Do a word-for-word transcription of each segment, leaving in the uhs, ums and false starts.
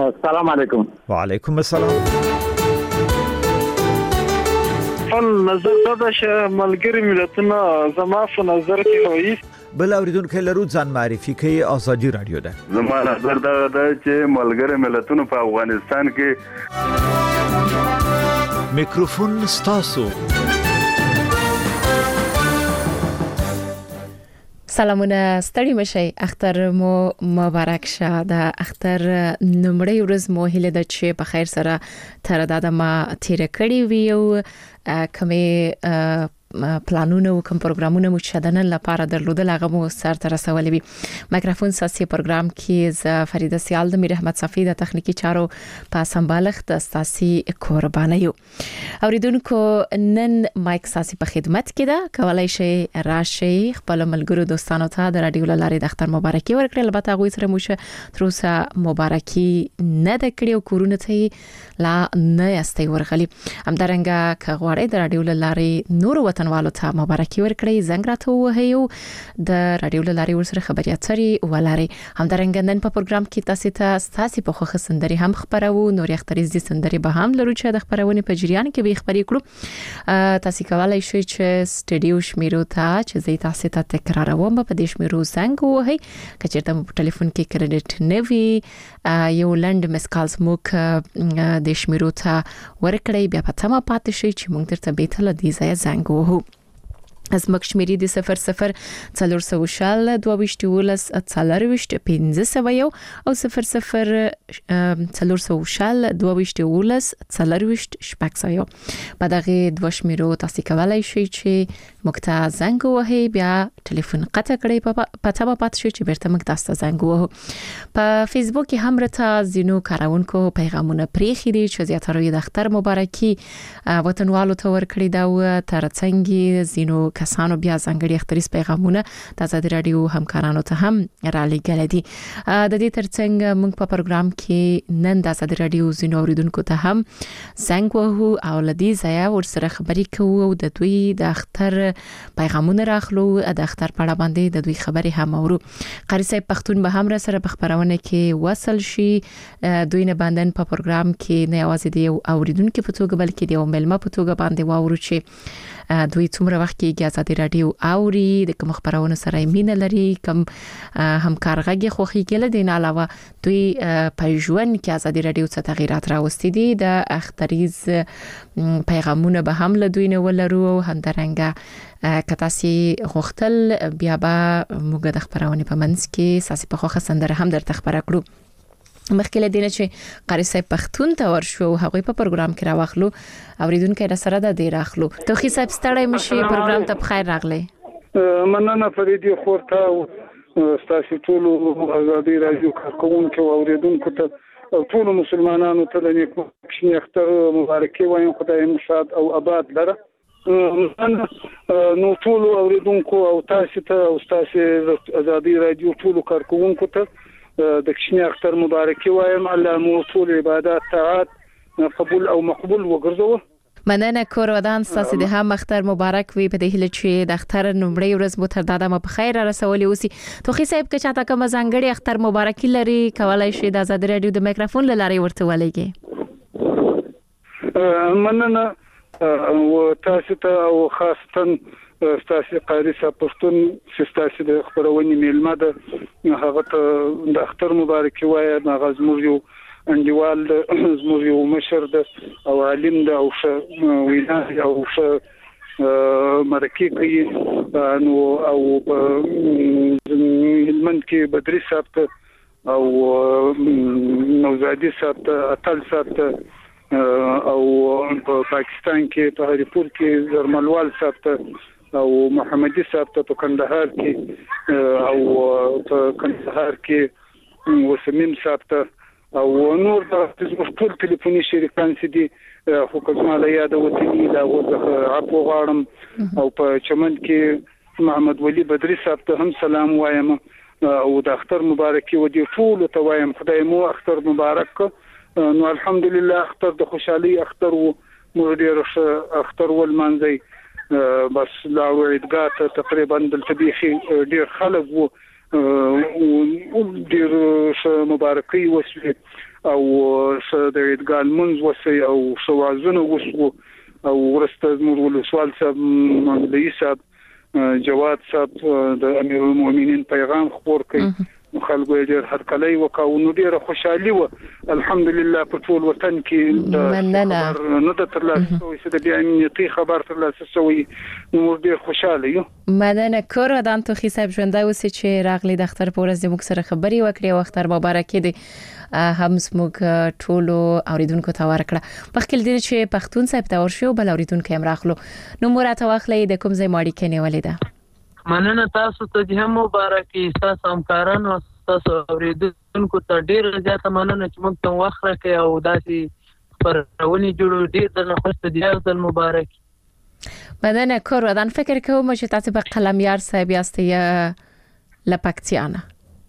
السلام علیکم. وعلیکم السلام. فل نظر دا چې ملګری ملتونه زما په نظر کې وایي بل اوریدونکو لرو ځان معرفي کوي. ازادي رادیو ده. زما نظر دا ده چې ملګری ملتونه په افغانستان کې میکروفون ستاسو. سلامونه ستړي مشي. اختر مو مبارک شه. د اختر نمړی ورځ مو هله د چې په خیر سره تر داده ما تیر کړی ویو کومه پلانونه او کوم پروګرامونه مو چې دنن لپاره درلودل هغه مو سر تر رسولې وي. مایکروفون ساسي پروګرام کې ز فریده سیال د میر احمد صفی د تخنیکی چارو په سمبالښت د ساسي قرباني یو. اوریدونکو نن مایک ساسي په خدمت کې ده. کولای شي راشي خپل ملګرو دوستانو ته د رادیو لارې د اختر مبارکي ورکړي. البته هغه سره مو چې تر اوسه مبارکي نه د کړیو کورونه ته لا نه استي ورغلي. همدارنګه کغواړي د رادیو لارې نور وطنوالو ته مبارکي ورکړي. زنګ راته وهیو د رادیو لارې ورسره خبري اتري ولاري. همدارنګه نن په پروګرام کې تاسو ته ستاسو په خوخه سندري هم خبرو. نور اختریز دي سندري به هم لرو چې د خبرونه په جریان کې به خبري کړو. تاسو کولای شئ چې سټډیو شمیرو ته چې زی تاسو ته تکراروم په دې شمیرو زنګ وهي. کچېرته په ټلیفون کې کریډټ نوي یو لند مسکالز موک د شمیرو ته ورکړی. بیا په تمه پاتې شئ چې موږ درته به تل دې ځای زنګ وهو. از مکشمیری د صفر صفر څلور سو شال دوه ولس څلرويشت پنځه سو یو او صفر صفر څلور سو شال دوه ولس څلرويشت شپږ سو یو. په دغه دوه شمیرو تاسو کولای شئ چې مکتا زنګ وهي. بیا ټلیفون قطع کړئ په تابه پات شئ چې بیرته مکتا تاسو زنګ وهو. په فیسبوک کې هم رته زینو کاروونکو پیغامونه پریخي دي چې زیاتره د اختر مبارکي وطنوالو ته ورکړي دا و. ترڅنګ زینو کسانو بیا ځانګړي اختریز پیغامونه د ازادي رادیو همکارانو ته هم را لېږل دي. د دې ترڅنګ موږ په پروګرام کې نن د ازادي رادیو زینو اوریدونکو ته هم څنګه وو او لدی ځای ورسره خبري کوو او د دوی د اختر پیغامونه راخلو. د اختر په اړه باندې د دوی خبري هم اورو. قاری صاحب پښتون به هم را سره په خبرونه کې وصل شي. دوی نه باندې په پروګرام کې نه یوازې دی اوریدونکو په توګه بلکې د ملما په توګه باندې واورو چې دوی څومره وخت کې ازادي رادیو اوري د کوم خبرونه سره مینه لري کوم همکارغه خوخیګل دي. نه علاوه دوی په ژوند کې ازادي رادیو څخه تغیرات راوستي دي. د اختریز پیغامونه به هم له دوی نه ولرو. همدارنګه کتاسي غختل بیا به موږ د خبرونه په منځ کې ساسي په خوخه سندره هم درته خبره کړو. مخکې له دې چې قاری صاحب پښتون ته ورشو هغه په پروګرام کې راوخلو. اوریدونکو را سره د دې راخلو. توخی صاحب ستړی مشي پروګرام ته بخیر راغلی. مننه فریدي خورته ستاسو ټول ازادي رادیو کارکونکو او اوریدونکو ته ټول مسلمانانو ته د نیکو کښنی اختر مبارکي وایم. خدای مو شاد او آباد لره. نو ټول اوریدونکو او تاسو ته او تاسو ازادي رادیو ټول کارکونکو ته د کښنی اختر مبارکي وایم. الله مو ټول عبادت طاعت قبول او مقبول وګرځوه. مننه کور ودان تاسو د هم اختر مبارک وي. په دې هله چې د اختر نمړی ورځ مو تر داده ما په خیر رسولي اوسي. توخی صاحب که چاته کوم ځانګړي اختر مبارکي لري کولای شي د آزاد رادیو د میکروفون لاري ورته ولګي. مننه او تاسو ته او خاصتا ستاسو قاری صاحب پښتون چې ستاسو د خبرونې میلمه ده هغه ته د اختر مبارکي وایم. هغه زموږ یو انډیوال زموږ یو مشر ده او عالم ده او ښه وینا او ښه مرکه کوي. نو او هلمند کې بدري صاحب ته او نوزادي صاحب ته اتل صاحب ته او په پاکستان کې په هریپور کې زرملوال صاحب ته او محمدي صاحب ته په کندهار کې او په کندهار کې وسمیم صاحب ته او نور د ټول ټلیفوني شریکان چې دي خو کومه یاد وته دا وځه عفو غواړم. او په چمن کې محمد ولی بدري صاحب ته هم سلام وایم او د اختر مبارکي ودی ټول ته وایم. خدای مو اختر مبارک. نو الحمدلله اختر د خوشحالي اختر وو. مو ډیر اختر ول مانځي بس لا وعدګات تقریبا د تبيخي ډیر خلک وو او ډیر مبارکي وسوي او د ادګال منځ وسی او شوازونه وشو او ورسته مور سوال صاحب مولوی صاحب جواد صاحب د امیر المؤمنین پیغام خبر کړي خلکو ډېر هرکلی وکاو نو ډېر خوشحالي و الحمدلله په ټول وطن کې خبر نه د ترلاسه شوی چې د بیا امنیتي خبر ترلاسه شوی نو ډېر خوشاله یو. مننه کور ادم تو خي صاحب ژوندای اوسې چې راغلي د اختر په ورځ موږ سره خبري وکړي او اختر مبارک دي هم موږ ټولو اوریدونکو ته ورکړه بخیل دي چې پښتون صاحب ته ورشو بل اوریدونکو هم راخلو نو مراته واخلې د کوم ځای ماړي کې نیولې ده. مننه تاسو ته هم مبارک تاسو همکارانو تاسو اوریدونکو ته ډیر زیاته مننه چې موږ ته وخت راکړی او داسې پرونی جوړو ډیر د خوشته دی ځل مبارک. مننه کور ودان فکر کوم چې تاسو په قلمیار صاحب یاستئ لپکتیانه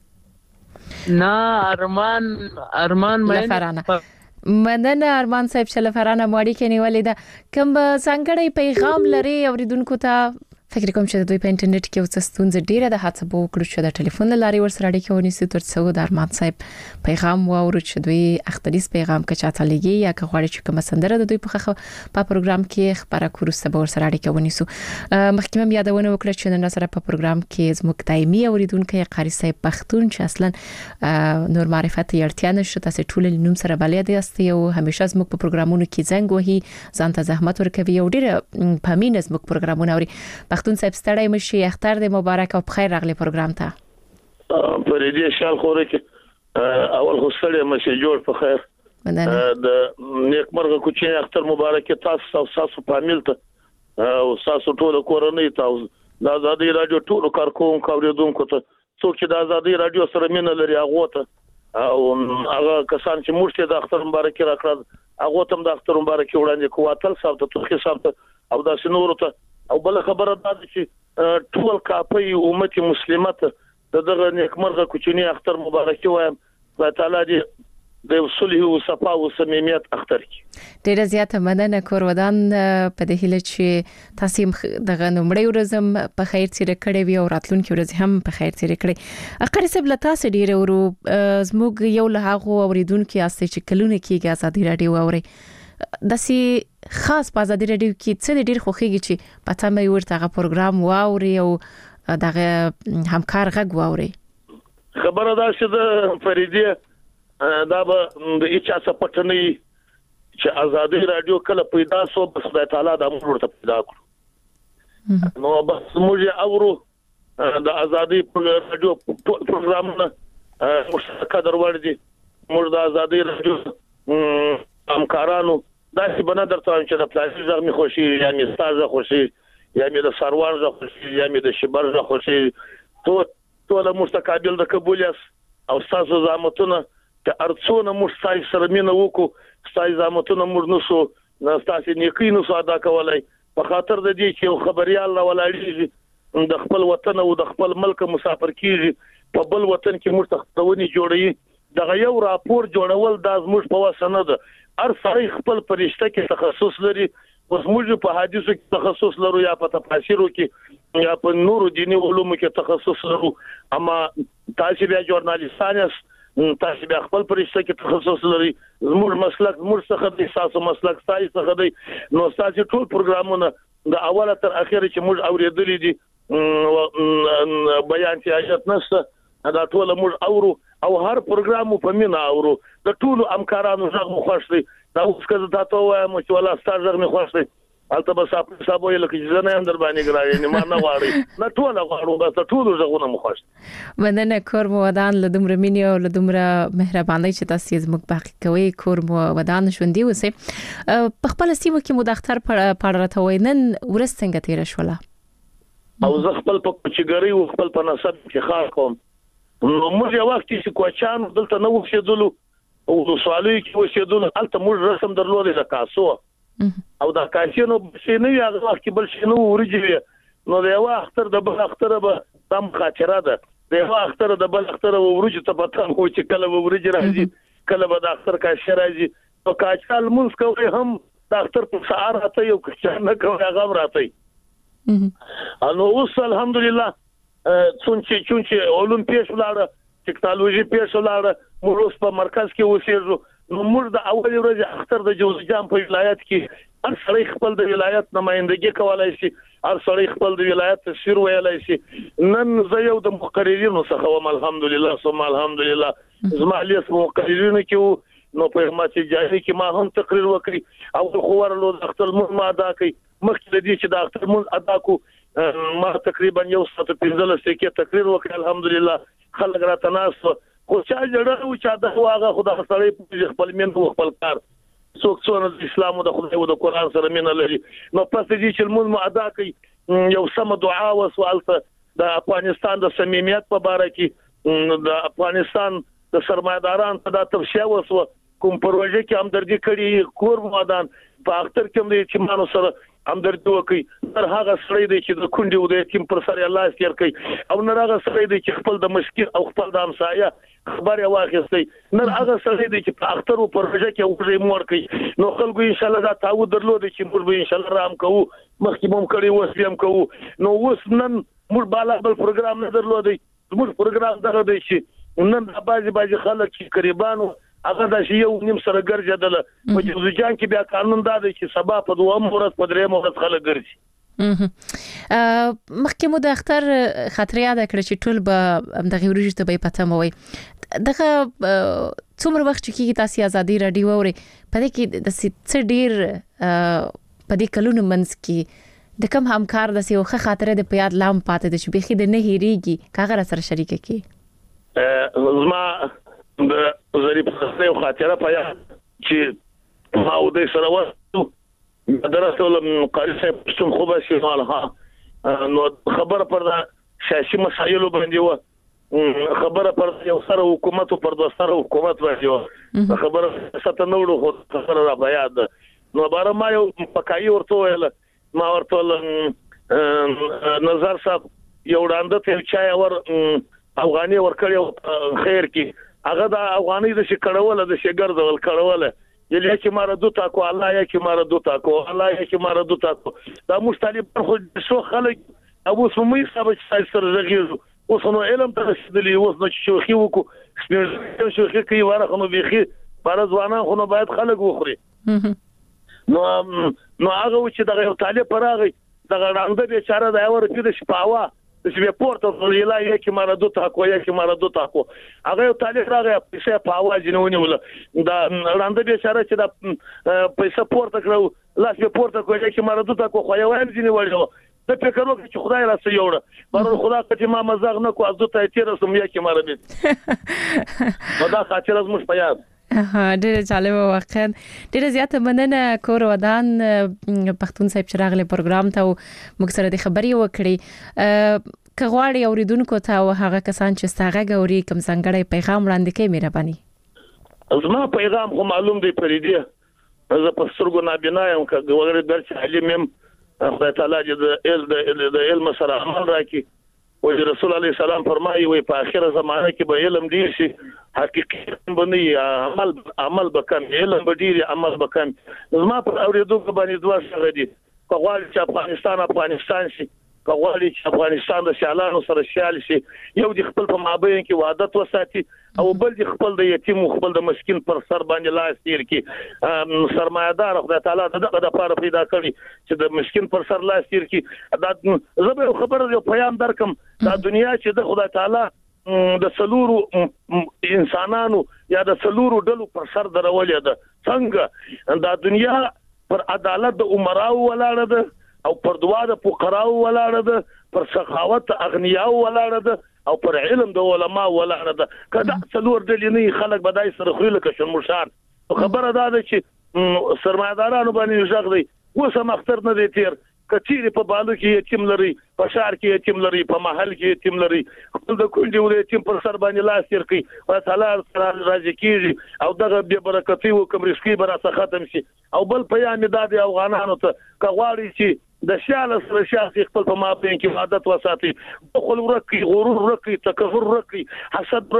نه ارمان ارمان مې مننه ارمان صاحب چې لفرانه ماړي کې نیولې ده کوم څنګه پیغام لري اوریدونکو ته فکر کوم چې دوی په انټرنیټ کې وڅستونځ ډیره د هڅه بو کړو چې د ټلیفون لاري ورسره اړیکه ونیسي ترڅو د ارمان صاحب پیغام واورو چې دوی اختریس پیغام کې چاته لګي یا که غواړي چې کوم سندره د دوی په خخه په پروګرام کې خبره کورو سبا ورسره اړیکه ونیسو. مخکې مې یادونه وکړه چې نن سره په پروګرام کې زموږ دایمي اوریدونکو قاری صاحب پښتون چې اصلا نور معرفت یړتیا نشته تاسو ټول نوم سره بلد یاستئ او همیشه زموږ په پروګرامونو کې زنګ وهي ځان ته زحمت ورکوي او ډیره په مینه زموږ پروګرامونه اوري. پښتون صاحب ستړی مشي اختر د مبارک او بخیر راغلی پروګرام ته. پر دې شال خوره کې اول خو ستړی مشي جوړ په خیر. د نیک مرغه کوچی اختر مبارک تاسو تاسو فامیل ته او تاسو ټول کورنۍ ته د آزادۍ رادیو ټول کارکونکو اوریدونکو ته څوک چې د آزادۍ رادیو سره مینه لري هغه ته او هغه کسان چې موږ د اختر مبارک راکړل هغه ته د اختر مبارک وړاندې کواتل صاحب ته توخي صاحب ته او د سنورو ته او بل خبره ده چې ټول کاپي امت مسلمت د دغه نیکمرغه کوچنی اختر مبارک وایم الله تعالی دې د صلح او صفا او صمیمیت اختر کی. ډیره زیاته مننه کور ودان په دې هله چې تاسو دغه نومړی ورځم په خیر تیر کړی وي او راتلونکي ورځ هم په خیر تیر کړی. اقری سب له تاسو ډیره ورو زموږ یو له هغه اوریدونکو یاستئ چې کلونه کېږي آزادۍ رادیو اوري داسي خاص په آزادۍ رادیو کې څه ډیر خوخیږي چې پته مې ورته غو پروګرام واوري او دغه همکار غږ واوري. خبره ده چې د فریدې دا به د اچا سپټنی چې آزادۍ رادیو کله پیدا سو بس خدای تعالی د امر ورته پیدا کړو نو بس موږ اورو د آزادۍ رادیو پروګرامونه مشترک درور دي موږ د آزادۍ رادیو همکارانو داسې بنا درته چې د پلاسټیک ځغ می خوشي یا می ستازه خوشي یا می د سروان ځغ خوشي یا می د شبر ځغ خوشي ټول ټول مستقابل د قبولیت او تاسو زامتونه ته ارڅونه مستای سره مینه وکړو ستای زامتونه موږ نو سو تاسو نیکی نو ادا کولای په خاطر د دې چې خبريال لا ولاړیږي د خپل وطن او د خپل ملک مسافر کیږي په بل وطن کې موږ تختونی جوړي دغه یو راپور جوړول د زموږ په وسنه ده هر ځای خپل پرشته کې تخصص لري اوس موږ په حدیثو کې تخصص لرو یا په تفاسیرو کې یا په نورو دیني علومو کې تخصص لرو اما تاسو بیا ژورنالیستان تاسو بیا خپل پرشته کې تخصص لري زموږ مسلک موږ څخه د تاسو مسلک تاسو څخه دی نو تاسو ټول پروګرامونه د اوله تر اخره چې موږ اوریدلې دي بیان چې اجازه نشته دا ټول موږ اورو او هر پروګرام په مینا اورو د ټولو همکارانو ځغ مو خوښ دي دا اوس کله تاسو وایم چې ولا ستاسو ځغ مو خوښ دي البته به تاسو صاحب یې لکه چې نه اندر باندې ګرایي نه ما نه غواړي نه ټول غواړو بس ټول ځغونه مو خوښ. مننه کور مو ودان له دومره مینه او له دومره مهرباني چې تاسو زموږ باقي کوي کور مو ودان شوندي وسه په خپل سیمه کې مو د اختر پړ راته وینن ورستنګ تیر شوله او زه خپل په کوچګری او خپل په نسب کې خار کوم نو موږ یو وخت چې کوچان دلته نو وښیدلو او سوالي کې وښیدلو البته موږ رسم درلودل د کاسو او دا کاسینو چې نه یو وخت کې بل شنو ورجوي نو دا یو اختر د بل اختر به تم خاطره ده دا یو اختر د بل اختر ورجو ته پته مو چې کله ورجو راځي کله به د اختر کاشه راځي او کاچال موږ کوي هم د اختر په سهار راته یو کچانه کوي هغه راته انو اوس الحمدلله چونچې چونچې علوم پیښ ولاړه ټکنالوژي پیښ ولاړه موږ اوس په مرکز کې اوسېږو نو موږ د اول ورځې اختر د جوزجان په ولایت کې هر سړی خپل د ولایت نمائندګي کولای شي هر سړی خپل د ولایت تشیر ویلای شي نن زه یو د مقررینو څخه وم الحمدلله ثم الحمدلله زما لیس مقررینو کې نو په ماته جاري کې ما هم تقریر وکړي او خو ورلو د اختر مون ما ادا کړي مخکې د دې چې د اختر مون ادا کو ما تقریبا یو ساعت پنځه لسه کې تقریر وکړ الحمدلله خلک را تناس خو چا جوړو چې دا واغه خدای سره خپل مين خپل کار څوک څونه د اسلام او د خدای او د قران سره مين لري نو پس دې چې مون ما ادا کړي یو سم دعا او سوال ته د افغانستان د صمیمیت په اړه کې د افغانستان د سرمایداران ته د توشیه وسو کوم پروژه کې همدردي کړي کور مودان په اختر کې د چمانو سره همدردي وکړي تر هغه سړی دی چې د کونډي او د یتیم پر سر الله استیر کوي او نه هغه سړی دی چې خپل د مسکین او خپل د همسایه خبره واخیستي نه هغه سړی دی چې په اختر او پروژه کې وګړي مور کوي نو خلکو ان شاء الله دا تعود درلود چې موږ به ان شاء الله رام کوو مخکې مم کړی وس هم کوو نو اوس نن موږ بالا بل پروګرام نه درلود موږ پروګرام دغه دی چې نن بازي بازي خلک چې قریبانو هغه د شی یو نیم سره ګرځیدل په جوزجان کې بیا قانون دا دی چې سبا په دوه مورز په درې مورز خلک ګرځي مخکې مو د اختر خاطر یاد کړ چې ټول به دغه ورځ ته به پته موي دغه څومره وخت چې تاسو ازادي رادیو اوري په دې کې د څه ډیر په دې کلونو منځ کې د کوم همکار د سیو ښه خاطره د پیاد لام پاتې د چې بخي د نه هېریږي کاغه سره شریک کی زما د ظریف خاطره خاطره پیا چې ما و دې سره وته درسته ولم قاری صاحب څوم خو به شي مالها نو خبره پر سیاسي مسایلو باندې و خبره پر یو سره حکومت پر د سره حکومت باندې و خبره ستنه نوړو خو خبره را بیاد نو بار ما یو پکای ورته ویل ما ورته نظر صاحب یو وړاندې ته چا ور افغاني ورکړیو خیر کې هغه د افغاني د شکړول د شګر ډول کړول یلی چې مار دوتا کو الله یا چې مار دوتا کو الله یا چې مار دوتا کو دا مستطيب خو شو خلک ابو سمي صاحب چې سره زغیرو اوس نو علم ته رسیدلی اوس نو شوخي وکړو سپین شوخي کوي ورخه نو بيخي پر ځوانان خو نو باید خلک وخوري نو نو هغه چې دغه طالب پراغي دغه راند به چاره دا ورته د شپاوا چې په پورته ویلا یې چې مار دوتا کو یا چې مار دوتا کو هغه طالب راغی پیسې په आवाज نه ونیول دا راند به چاره چې دا پیسې پورته کړو لاس په پورته کو چې مار دوتا کو خو یو هم ځینې وړو د فکر وکړ چې خدای را سيوړه پر خدا چې ما مزاغ نه کو ازو ته تیر سم یا چې مار دې نو دا خاطر از مش پیاد ها ډېر چاله واقعا ډېر زیاته مننه کور ودان پښتون صاحب چراغله پروګرام ته موږ سره د خبري وکړي کغواړي اوریدونکو ته او هغه کسان چې ستاغه غوري کوم څنګه پیغام وړاندې کوي مهرباني زما پیغام خو معلوم دی پریدي زه په سترګو نابینا یم کغواړي درس علم يم خدای تعالی دې د علم سره عمل راکړي او رسول الله سلام فرمایي وي په اخره زمانه کې به علم ډیر شي حقیقت باندې عمل عمل وکم علم به ډیر عمل وکم زما په اوریدونکو باندې دوه څنګه دي کغواړي چې افغانستان افغانستان شي کغواړي چې افغانستان د شالانو سره شال شي یو د خپل په مابین کې وعدت وساتي او بل د خپل د یتیم خپل د مسکین پر سر باندې لاس تیر کې سرمایدار خدای تعالی دغه د پاره پیدا کړی چې د مسکین پر سر لاس تیر کې دا زبر خبر یو پیغام درکم دا دنیا چې د خدای تعالی د سلورو انسانانو یا د سلورو ډلو پر سر درولې ده څنګه دا دنیا پر عدالت د عمراو ولاړه ده او پر دوا د فقراو ولاړه ده پر سخاوت اغنیاو ولاړه ده او پر علم د علما ولاړه ده کدا څلور ډلې نه خلک بدای سره خو لکه شمشان خبره ده چې سرمایدارانو باندې ژغ دی وسه مختر نه دی تیر کچيري په بالو کې یتیم لري په شهر کې یتیم لري په محل کې یتیم لري خپل د کونډي ولې یتیم پر سر باندې لاس تیر کوي او تعالی سره راځي کیږي او دغه به برکتي او کوم رزقي برا ختم شي او بل پیام د افغانانو ته کغواړي چې د شاله سره شخصي خپل په مابین کې عادت وساتي خپل ورکی غرور ورکی تکبر ورکی حسد ورکی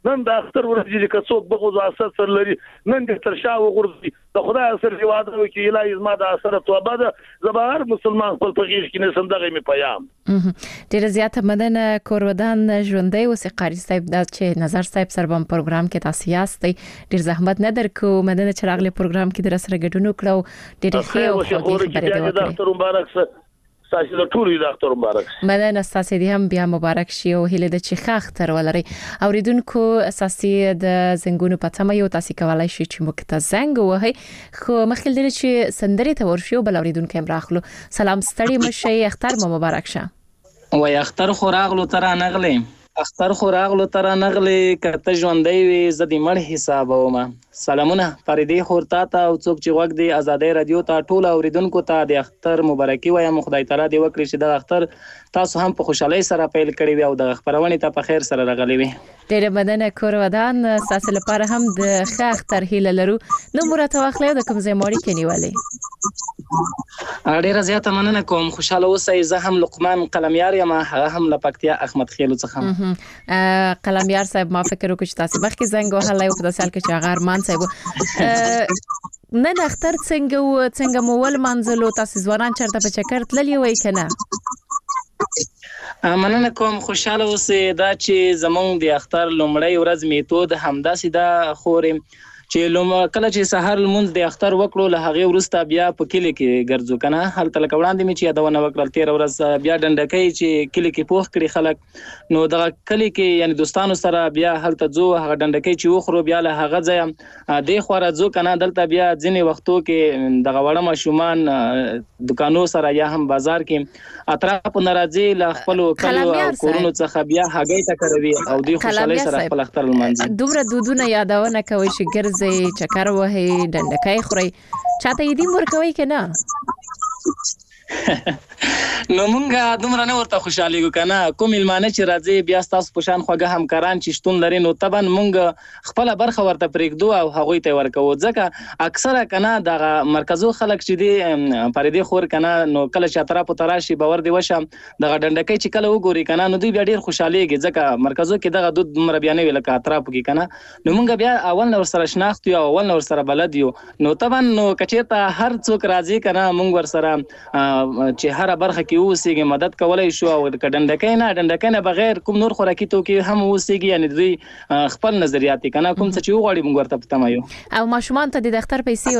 نن د اختر ورځ چې څوک بغوز اساس سر لري نن د تر شا وګورځي د خدای سره واده وکي الهي زما د اثر توبه ده زبر مسلمان خپل فقیر کې نه سندغه می پیام ډیر زیاته مدن کورودان ژوندۍ اوسې قاری صاحب د چې نظر صاحب سره په پروګرام کې تاسو یاستئ ډیر زحمت نه درکو مدن چراغله پروګرام کې در سره ګډون وکړو ډیر ښه او خو دې خبرې د اختر مبارک سره تاسو د ټولو د اختر مبارک مدن تاسو دې هم بیا مبارک شي او هله د چې اختر ولري اوریدونکو اساسي د زنګونو په تمه یو تاسو کولای شئ چې موږ ته زنګ وهي خو مخکې لري چې سندري ته ورشو بل اوریدونکو هم راخلو سلام ستړي مشه اختر مو مبارک شه وای اختر خو راغلو تر نغلې اختر خو راغلو تر نغلې کته ژوندۍ وي زدي مړ حساب ومه سلامونه فریدي خورتا ته او څوک چې وګ دی آزادۍ رادیو ته ټول اوریدونکو ته د اختر مبارکي وایم خدای تعالی دې وکړي چې د اختر تاسو هم په خوشحالۍ سره پیل کړی وي او د خبرونه ته په خیر سره راغلی وي ډېر بدن کور ودان تاسو لپاره هم د ښه اختر هیله لرو نو مرته واخلې د کوم ځای موري کې نیولې ډېر زیاته مننه کوم خوشاله اوسئ زه هم لقمان قلمیار یم هغه هم لپکتیا احمد خیلو څخه قلمیار صاحب ما فکر وکړ چې تاسو مخکې زنګ وهلای او په داسې حال کې چې هغه ارمان صاحب نن اختر څنګه څنګه مول منځلو تاسو ځوانان چرته په چکر تللی وای کنه مننه کوم خوشاله اوسئ دا چې زمونږ د اختر لومړی ورځ میتود همداسې دا خورې چې لوم کله چې سحر المنز د اختر وکړو له هغه ورسته بیا په کلی کې ګرځو کنه هلته لکه وړاندې می چې یادونه وکړل تیر ورځ بیا ډنډکې چې کلی کې پوخ کړي خلک نو د کلی کې یعنی دوستانو سره بیا هلته ځو هغه ډنډکې چې وخورو بیا له هغه ځای د خوره ځو کنه دلته بیا ځینې وختو کې دغه وړه ماشومان دکانو سره یا هم بازار کې اطراف ناراضي له خپل کلو کورونو څخه بیا هغه ته کوي او د خوشحالۍ سره خپل اختر لمانځي دومره دودونه یادونه کوي چې ګرځي چکر وهي ډنډکای خوري چاته یې دې ورکوي کنه نو مونږه دومره نه ورته خوشاليږو کنه کوم ملمانه چې راځي بیا تاسو په شان خوګه همکاران چې شتون لري نو طبعا مونږ خپل برخه ورته پرېږدو او هغه ته ورکو ځکه اکثره کنه د مرکزو خلک چې دي فریدي خور کنه نو کله چې اطراف تراشي باور دی وشه د ډنډکې چې کله وګوري کنه نو دوی بیا ډیر خوشاليږي ځکه مرکزو کې دغه دود مر بیان ویل کا اطراف کې کنه نو مونږ بیا اول نور سره شناخت یو اول نور سره بلد یو نو طبعا نو کچېته هر څوک راځي کنه مونږ ور سره چې هر برخه کې اوسېږي مدد کولای شو او د ډنډکې نه ډنډکې نه بغیر کوم نور خوراکي توکي هم اوسېږي یعنی دوی خپل نظریات کنه کوم څه چې وغواړي موږ ورته پته مایو او ماشومان ته د دفتر پیسې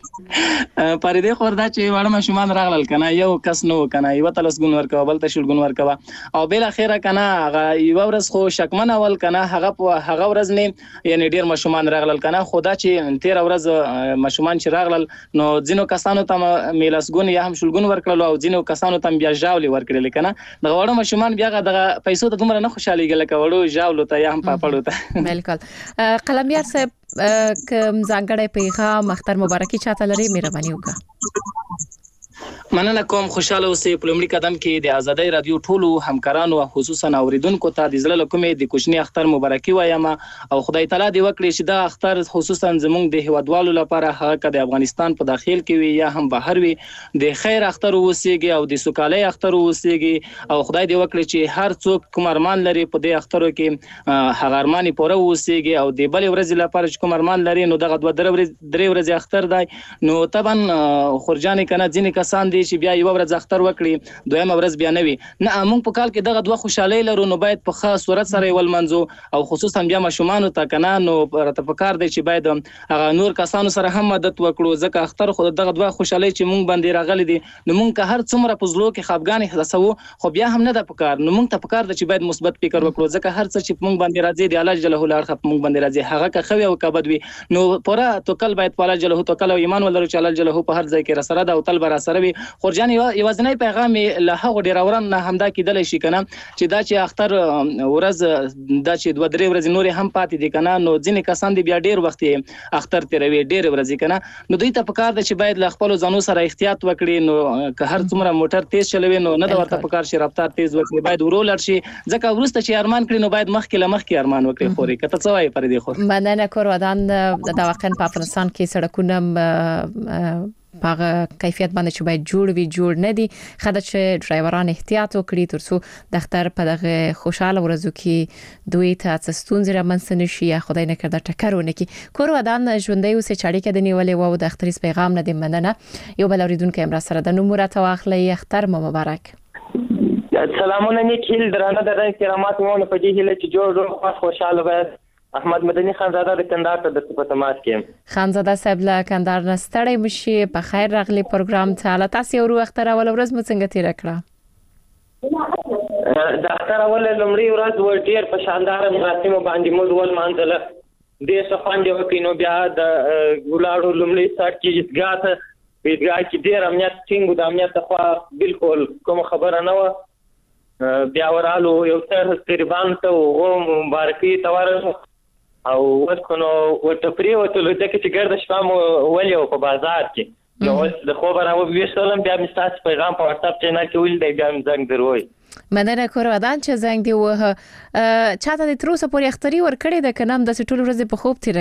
ورکړي پریدي خوردا چې وړ ماشومان راغلل کنه یو کس نو کنه یو تلس ګون ورکو بل ته شل ګون ورکو او بل اخیره کنه هغه یو ورځ خو شکمن اول کنه هغه هغه ورځ نه یعنی ډیر ماشومان راغلل کنه خدا چې تیر ورځ ماشومان چې راغلل نو ځینو کسانو ته میلاس ګون یا هم شل ګون ورکړل او ځینو کسانو ته بیا ژاولې ورکړل کنه د وړو ماشومان بیا دغه پیسو ته دومره نه خوشاليږي لکه وړو ژاولو ته یا هم پاپړو ته بالکل قلمیار صاحب کوم ځانګړی پیغام اختر مبارکي چاته لري مهرباني وکړه مننه کوم خوشاله اوسئ په لومړي قدم کې د آزادۍ رادیو ټولو همکارانو او خصوصا اوریدونکو ته د زړه له کومې د کوچني اختر مبارکي وایم او خدای تعالی دې وکړي چې دا اختر خصوصا زموږ د هیوادوالو لپاره هغه د افغانستان په داخل کې وي یا هم بهر وي د خیر اختر اوسېږي او د سوکالۍ اختر اوسېږي او خدای دې وکړي چې هر څوک کوم ارمان لري په دې اخترو کې هغه ارمان پوره اوسېږي او د بل ورځ لپاره چې کوم ارمان لري نو دغه دوه درې ورځې اختر دی نو طبعا خورجان کنه ځینې کسان دي چې بیا یو ورځ اختر وکړي دویمه ورځ بیا نه وي نه موږ په کال کې دغه دوه خوشالۍ لرو نو باید په خاص صورت سره ول منځو او خصوصا بیا ماشومان ته کنه نو راته پکار دی چې باید هغه نور کسانو سره هم مدد وکړو ځکه اختر خو دغه دوه خوشالۍ چې موږ باندې راغلي دي نو موږ که هر څومره په زلو کې خفګان احساسو خو بیا هم نه د پکار نو موږ ته پکار دی چې باید مثبت فکر وکړو ځکه هر څه چې موږ باندې راځي دی الله جل جلاله اړخ موږ باندې راځي هغه که خوي او کبد وي نو پورا توکل باید په الله جل جلاله توکل او ایمان ولرو چې الله جل جلاله په هر ځای کې رسره ده او تل بر سره وي خورجان یو ځنې پیغام له هغه ډیرورن نه همدا کېدل شي کنه چې دا چې اختر ورځ دا چې دوه درې ورځې نور هم پاتې دي کنه نو ځینې کسان دي بیا ډیر وخت اختر تیروي ډیر ورځې کنه نو دوی ته پکار دي چې باید له خپل ځانو سره احتیاط وکړي نو که هر څومره موټر تیز چلوي نو نه دا ورته پکار شي رفتار تیز وکړي باید ورول شي ځکه ورسته چې ارمان کړي نو باید مخکې لمخکې ارمان وکړي خوري کته څه وایي پر دې خو مننه کور ودان د واقعا په افغانستان کې سړکونه په کیفیت باندې چې باید جوړ وي جوړ نه دي خدای چې ډرایوران احتیاط وکړي ترڅو د اختر په دغه خوشاله ورځو کې دوی ته څستون زره منسن شي یا خدای نه کړه ټکر ونه کی کور ودان ژوندۍ اوسې چاړي کې د نیولې وو د اختریس پیغام نه دی مننه یو بل اوریدونکو امر سره د نوم راتواخلې اختر مو مبارک سلامونه نیکیل درانه د کرامات مون په دې هله چې جوړ جوړ خوشاله وي احمد مدني خانزاده د کندهار ته د صفتمات کې خانزاده صاحب له کندهار نه ستړی مشي په خیر راغلی پروګرام ته له تاسو یو اختر اول ورځ مو څنګه تیر کړه د اختر اول لمړی ورځ ور ډیر په شاندار مراسم باندې مو ول مانځله د سفان دی وکینو بیا د ګلاړو لمړی سات کې ځګاته پیډګا کې ډیر امنیت څنګه د امنیت خو بالکل کوم خبره نه و بیا ورالو یو تر قربان ته و مبارکي تور او وڅنو ورته پریوته لته چې ګرد شپه مو ولې په بازار کې نو د خبر او ویشتلم بیا مستاس پیغام په واتساپ چینل کې ول دی بیا زنګ دروي مننه کور ودان چې زنګ دی وه چاته د تروسه پورې اختری ور کړی د کنام د ټول ورځې په خوب تیر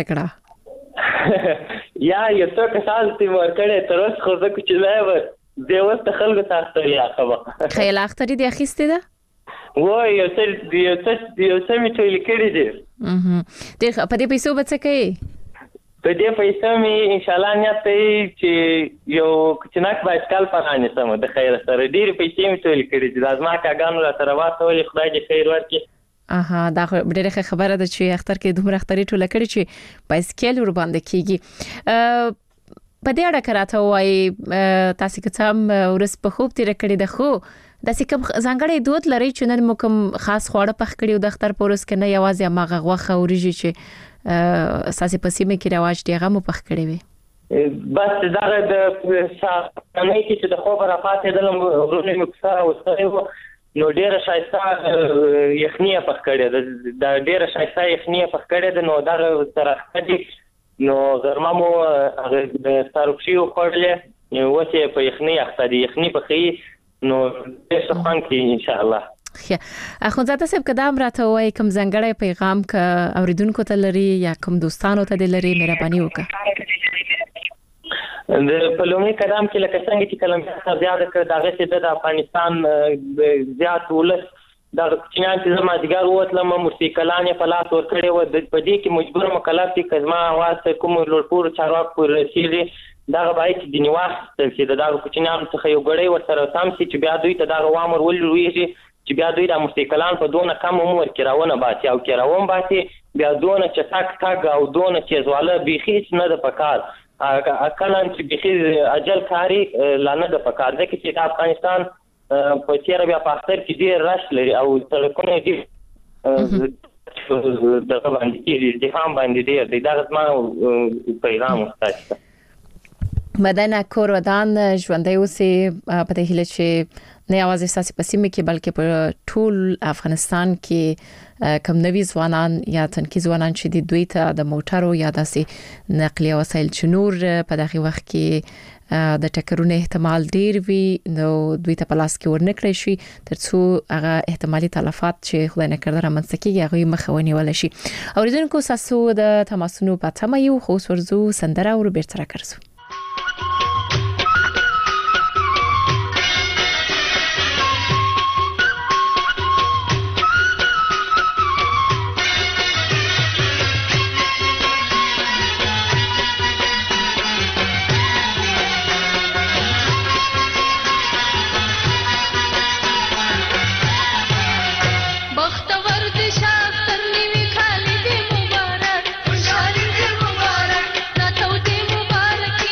کړه یا یو څه کسان چې ور کړی تر اوسه خو زه چې لایو دیوست خلکو تاسو یا خبر خیال اختری دی اخیسته ده وای یو څه یو څه یو څه می ټول کړی دی اها ډېر په دې پیسو به څه کوي په دې پیسو می ان شاء الله نیت دی چې یو کچناک بایسکل پرانه سم د خیر سره ډېر پیسې می ټول کړی دي لازم کاګانو را سره واسه خدای دې خیر ورکړي اها دا ډېر خبره ده چې اختر کې دومره اختری ټول کړی چې بایسکل ور باندې کیږي په دې اړه کراته وای تاسو که څم ورس په خوب تیر کړی ده خو د سکم ځانګړې دود لري چې نن مو کوم خاص خواړه پخ کړی د اختر پورس کې نه یوازې ماغه غوخه وريږي چې اساسي پسیمه کې رواج دی هغه مو پخ کړی وي بس دا د شامې کې د خبره فاتې د غوړې مکسره او سره نو ډیره شایسته یخنیه پخ کړی د ډیره شایسته یخنیه پخ کړی د نو دا سره خدي نو غرمه مو د ستارپشي خوړلې وڅې په یخنی اخته دي یخنی په خي نو څه خوان کې ان شاء الله خیا اخوندزاده صاحب کدام راته وای کوم زنګړې پیغام ک اوریدونکو ته لري یا کوم دوستانو ته لري مهرباني وکړه د پلومي قدم کې لکه څنګه چې کلمه زیاده کړ دغه چې د افغانستان زیات ولس دا چینان چې زما دیګر وتلم موسیقلانې په لاس ور کړې و د پدې کې مجبور مکلف دي کزما واسه کوم لوړپور چارواک پر رسیدي دا غواړي چې د نیواخ چې دا کوچنیان څخه یو غړی ور سره تام چې بیا دوی ته دا وامر ولويږي چې بیا دوی د موسیقلان په دونه کم عمر کې راونه باسي او کې راون باسي بیا دونه چې تاک تاک او دونه چې زواله بيخي نه د پکار اکلان چې بيخي اجل کاری لانه د پکار ده چې د افغانستان په تیر بیا په اختر کې ډیر راش لري او سړکونه دي دغه باندې د هم باندې ډیر د دغه ما پیغام واستاست مدنه کور ودان ژوندۍ اوسې په دې هله چې نه یوازې ساسي پسیمه کې بلکې په ټول افغانستان کې کم نوي ځوانان یا تنکي ځوانان چې د دوی ته د موټرو یا داسې نقلیه وسایل چې نور په دغه وخت کې د ټکرونو احتمال ډیر وي نو دوی ته پلاس کې ورنکړی شي ترڅو هغه احتمالي تلفات چې خدای نه کړه رامنځته کیږي هغه مخاوني ول شي اوریدونکو ساسو د تماسونو په تمه یو خو ورزو سندره او بیرته راکړو مبارک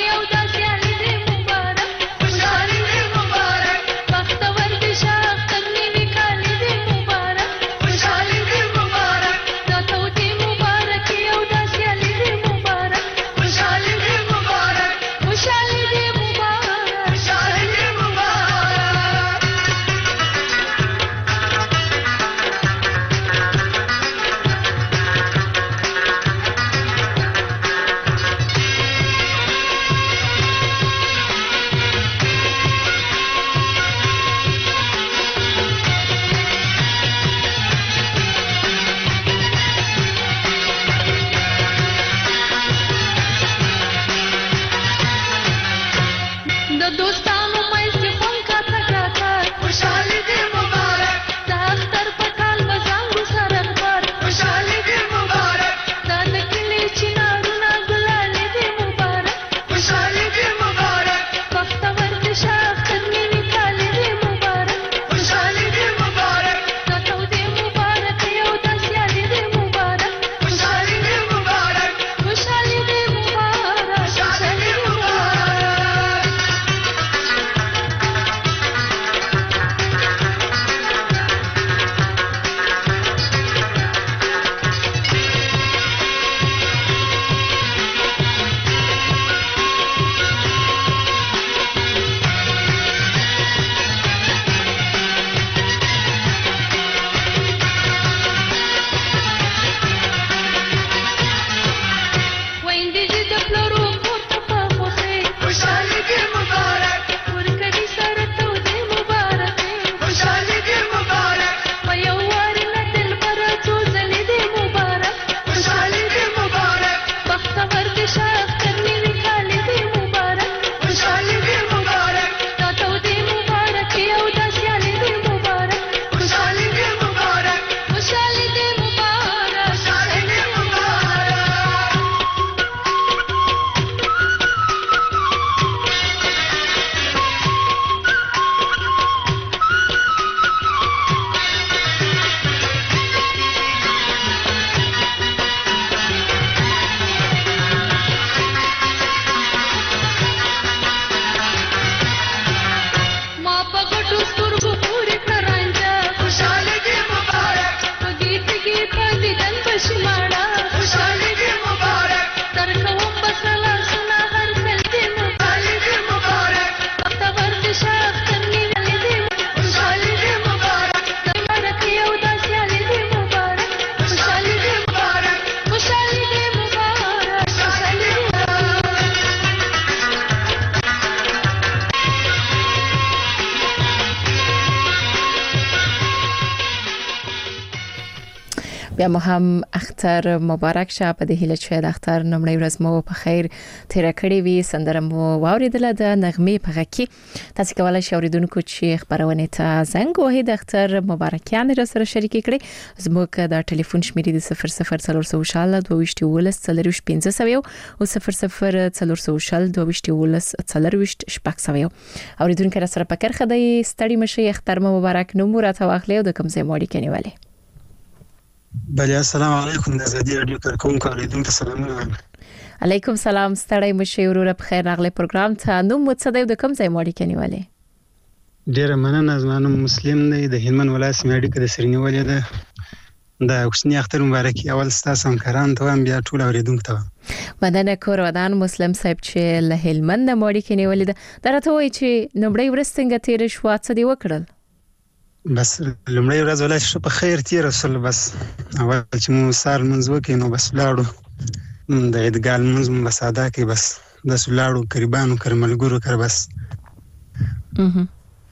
بیا مو هم اختر مبارک شه په دې هیله چې د اختر نومړی ورځ مو په خیر تیر کړی وي. سندره مو واوریدل د نغمې په غږ. تاسو کولای شئ اوریدونکو چې خبرونه ته زنګ وهئ د اختر مبارکیان را سره شریک کړئ. زموږ د ټلیفون شمیرې د صفر صفر څلور سوه شل دوه ویشت ولس څلور ویشت پنځه سوه او صفر صفر څلور سوه شل دوه ویشت ولس څلور ویشت شپږ سوه. اوریدونکو را سره پکر خدای ستړي مشي اختر مبارک نو مو راته واخلې او د کوم ځای مو اړیکې نیولې. بله السلام علیکم د ازادي رادیو کارکونکو اوریدونکو سلامونه. علیکم سلام ستړی مشي وروره په خیر راغلی پروګرام ته. نو مو څه دی د کوم ځای مو اړیکې نیولې؟ ډیره مننه. زما نوم مسلم دی د هلمند ولایت سیمه اړیکه د سرنیولې ده. د کوچنی اختر مبارکي اول ستاسو همکاران ته هم بیا ټول اوریدونکو ته. مدنه کور ودان مسلم صاحب چې له هلمند مو اړیکې نیولې ده. درته وایي چې نومړی ورځ څنګه تیر شو څه دی وکړل؟ بس لومړی ورځ ولای شو په خیر تیر وسل. بس اول چې مو سار منځ وکړو نو بس لاړو د عیدګاه منځ مو بس ادا کړ. بس د سلاړو قربانو کرملګورو کر بس اها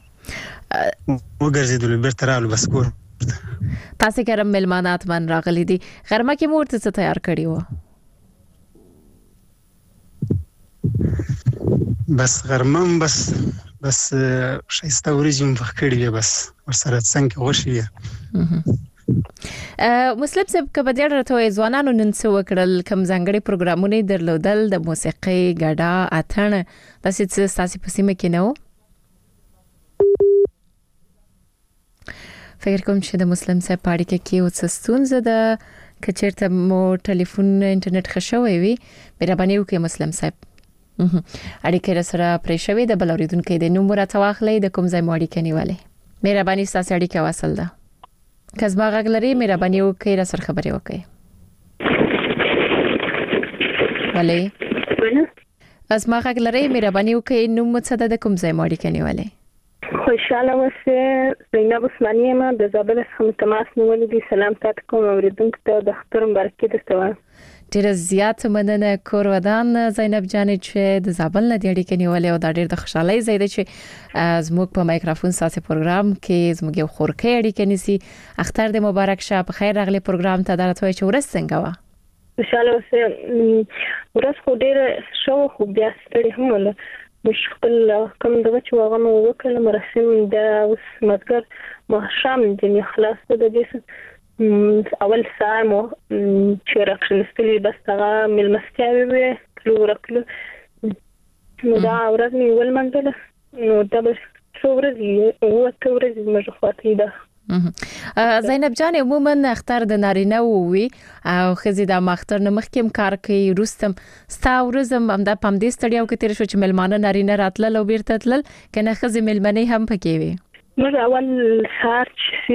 وګرځیدل بیرته رالو بس کور. تاسو کرم ملمانات من راغلي دي. غرمه کې مورته څه تیار کړی و؟ بس غرمه بس بس شایسته ورځم په کړی وي. بس ورسره څنګه غوښي. مسلم صاحب کبه ډېر راته ځوانانو نن څه وکړل؟ کوم ځانګړي پروګرامونه درلودل د موسیقي ګډا اتن تاسو څه تاسو په سیمه کې نو؟ فکر کوم چې د مسلم صاحب پاړی کې کې او څه ستونزه ده. کچېرته مو ټلیفون انټرنیټ خښوي وي مهرباني وکړئ مسلم صاحب اړیکې سره پرې شوي د بل اوریدونکو د نوم راته واخلئ د کوم ځای مو اړیکې نیولې. مهرباني ستاسو اړیکه واصل ده. کزما غږ لري مهرباني وکړئ را سره خبرې وکړئ. ولی کزما غږ لري مهرباني وکړئ نوم څه ده د کوم ځای مو اړیکې نیولې؟ خوشاله اوسه. زینب عثماني ما د زابل څخه تماس نیولې دي. سلام تاسو کوم اوریدونکو ته د اختر مبارکي درته وایم. ډیره زیات مننه کور ودان زینب جان چې د زابل نه دی اړیکې نیولې او دا ډیر د خوشحالۍ ځای دی چې زموږ په مایکروفون ساسي پروګرام کې زموږ یو خورکې اړیکې نیسي. اختر د مبارک شه په خیر راغلی پروګرام ته. درته وایي چې ورځ څنګه وه؟ خوشاله اوسه. ورځ خو ډیره شو خو بیا ستړي هم ولا مشکل کوم دغه چې هغه مو وکړل مراسم د اوس مدګر ما شام د خلاص د دې اول ساعه مو چې راکښنستلې بس هغه ملمستیاوي وي کلو راکلو نو دا ورځ مې ول منځله نو دا به څو ورځې او څو ورځې مې خواته ده. زینب جان عموما اختر د نارینه وي او خزي د مختر نه مخکیم کار کوي روستم ستا ورزم هم د پم دې ستړیاو کې تیر شو چې ملمانه نارینه راتل او بیرته تل کنه خزي ملمنه هم پکې وي. موږ اول سهار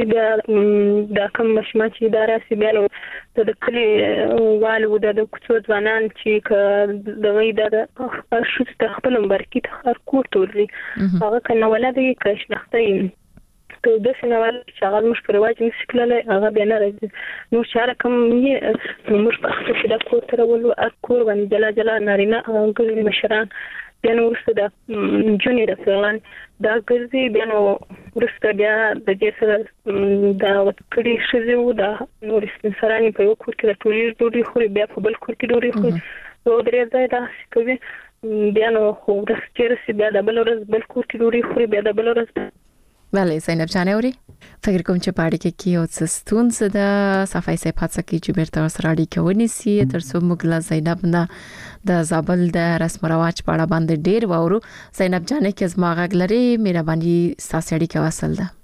چې د کوم مشمه چې اداره سي بیلو د کلی والو د کوڅو ځوانان چې د وې د شوت خپل مبارکي ته هر کوټ وري هغه کنه ولادي کښنختې ته د سنوال شغال مش پرواز مسکله هغه بیا نه راځي نو شهر کوم یې موږ په خپل کې د کوټ تر ولو اکور باندې جلا جلا نارینه هغه مشران بیا نو ورسته د جونی د فلان دا ګرځي بیا نو ورسته بیا د دې سره دا وکړي شزو دا نو رسنسرانی په یو کور کې د ټولې ډوډۍ خوري بیا په بل کور کې ډوډۍ خوري نو درې ځای دا کوي بیا نو خو ورسته رسي بیا د بل ورځ بل کور کې ډوډۍ خوري بیا د بل ورځ. بله زینب جانوري فکر کوم چې پاړی کې کیو څه ستونزه ده صفای سه پاتې کی چې بیرته سره اړیکه ونیسي تر څو موږ لا زینب نه د زابل د رسم رواج په اړه باندې ډیر وورو. زینب جانې کې زما غږ لري مهرباني ستاسو اړیکه وصل ده.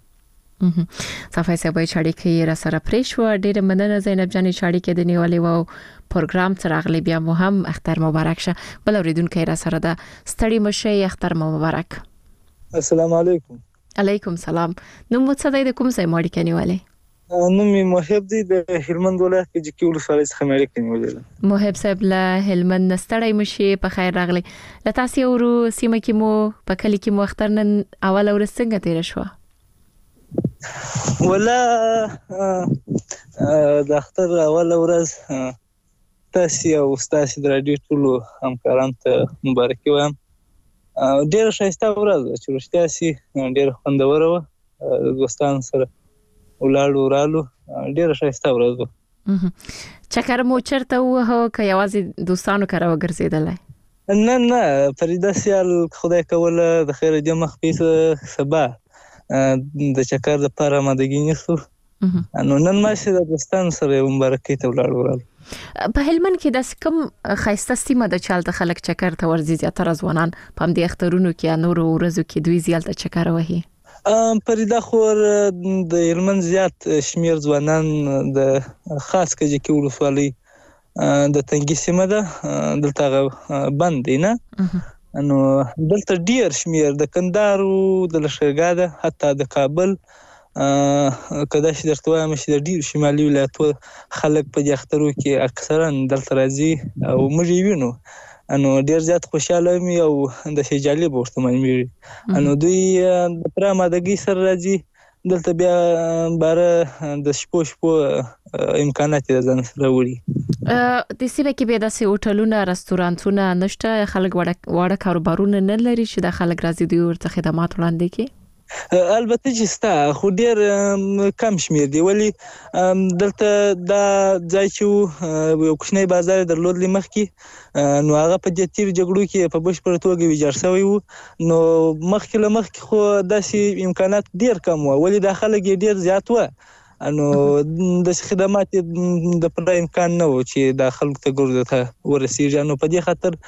صفای سه به اړیکه را سره پرې شو. ډیر مننه زینب جانې چې اړیکه د نیولې وو پروګرام تر اغلی بیا مو هم اختر مبارک شه. بل اوریدونکو را سره ده ستړي مشه اختر مبارک. السلام علیکم. علیکم سلام. نو مو څه د کوم ځای ماړی کنيواله؟ نو می محب دی د هلمند ولایت کې چې کول سره څخه مړی کنيواله. محب صاحب له هلمند نستړی مشي په خیر راغلی. ل تاسو ورو سیمه کې مو په کلی کې مو اختر نن اول ورځ څنګه تیر شو؟ ولا د اختر اول ورځ تاسو او تاسو د رادیو ټول همکاران ته مبارکي وایم. ډېر ښایسته ورځ چې رښتیا سي ډېر خوندور و دوستان سره ولاړو رالو ډېر ښایسته ورځ چکر مو چرته وه که یوازې دوستانو کاره وګرځیدلای؟ نه نه فریده سیال خدای کوله د خیر د مخ پیسه سبا د چکر د لپاره آمادګي نیسو. نو نن ماشه د دوستانو سره مبارکي ته ولاړ. په هلمند کې د کوم خاصه سیمه د چالت خلک چکر ته ورځي زیاتره ځوانان په دې اخترونو کې نور ورځو کې دوی زیات چکر وهي؟ پریدا خور د هلمند زیات شمیر ځوانان د خاص کجې کې ولسوالۍ د تنګي سیمه ده دلته بند دی نه. نو دلته ډیر شمیر د کندهارو د لښکرګاه ده حتی د کابل کدا چې درته وایم چې د ډیر شمالي ولایتو خلک په دې اخترو کې اکثرا دلته راځي او موږ یې وینو. نو ډیر زیات خوشاله مې او د شي جالب ورته مې نو دوی د پر آمادګي سره راځي دلته بیا باره د شپو شپو امکانات د ځان سره وړي. د سیمه کې به د هوټلونو رستورانتونو نشته، خلک وړه وړه کاروبارونه نه لري چې د خلک راځي دوی ورته خدمات وړاندې کوي. البته چې ستا خو ډیر کم شمیر دی ولی دلته دا ځای چې یو کوچنی بازار درلود لمخ کې نو هغه په دې تیر جګړو کې په بشپړ توګه ویجاړ شوی وو. نو مخکې له مخکې خو داسې امکانات ډیر کم وو ولی د خلک ډیر زیات وو. نو د خدمات د پر امکان نه و چې د خلکو ته ګورځه ته ورسیږي. نو په دې خاطر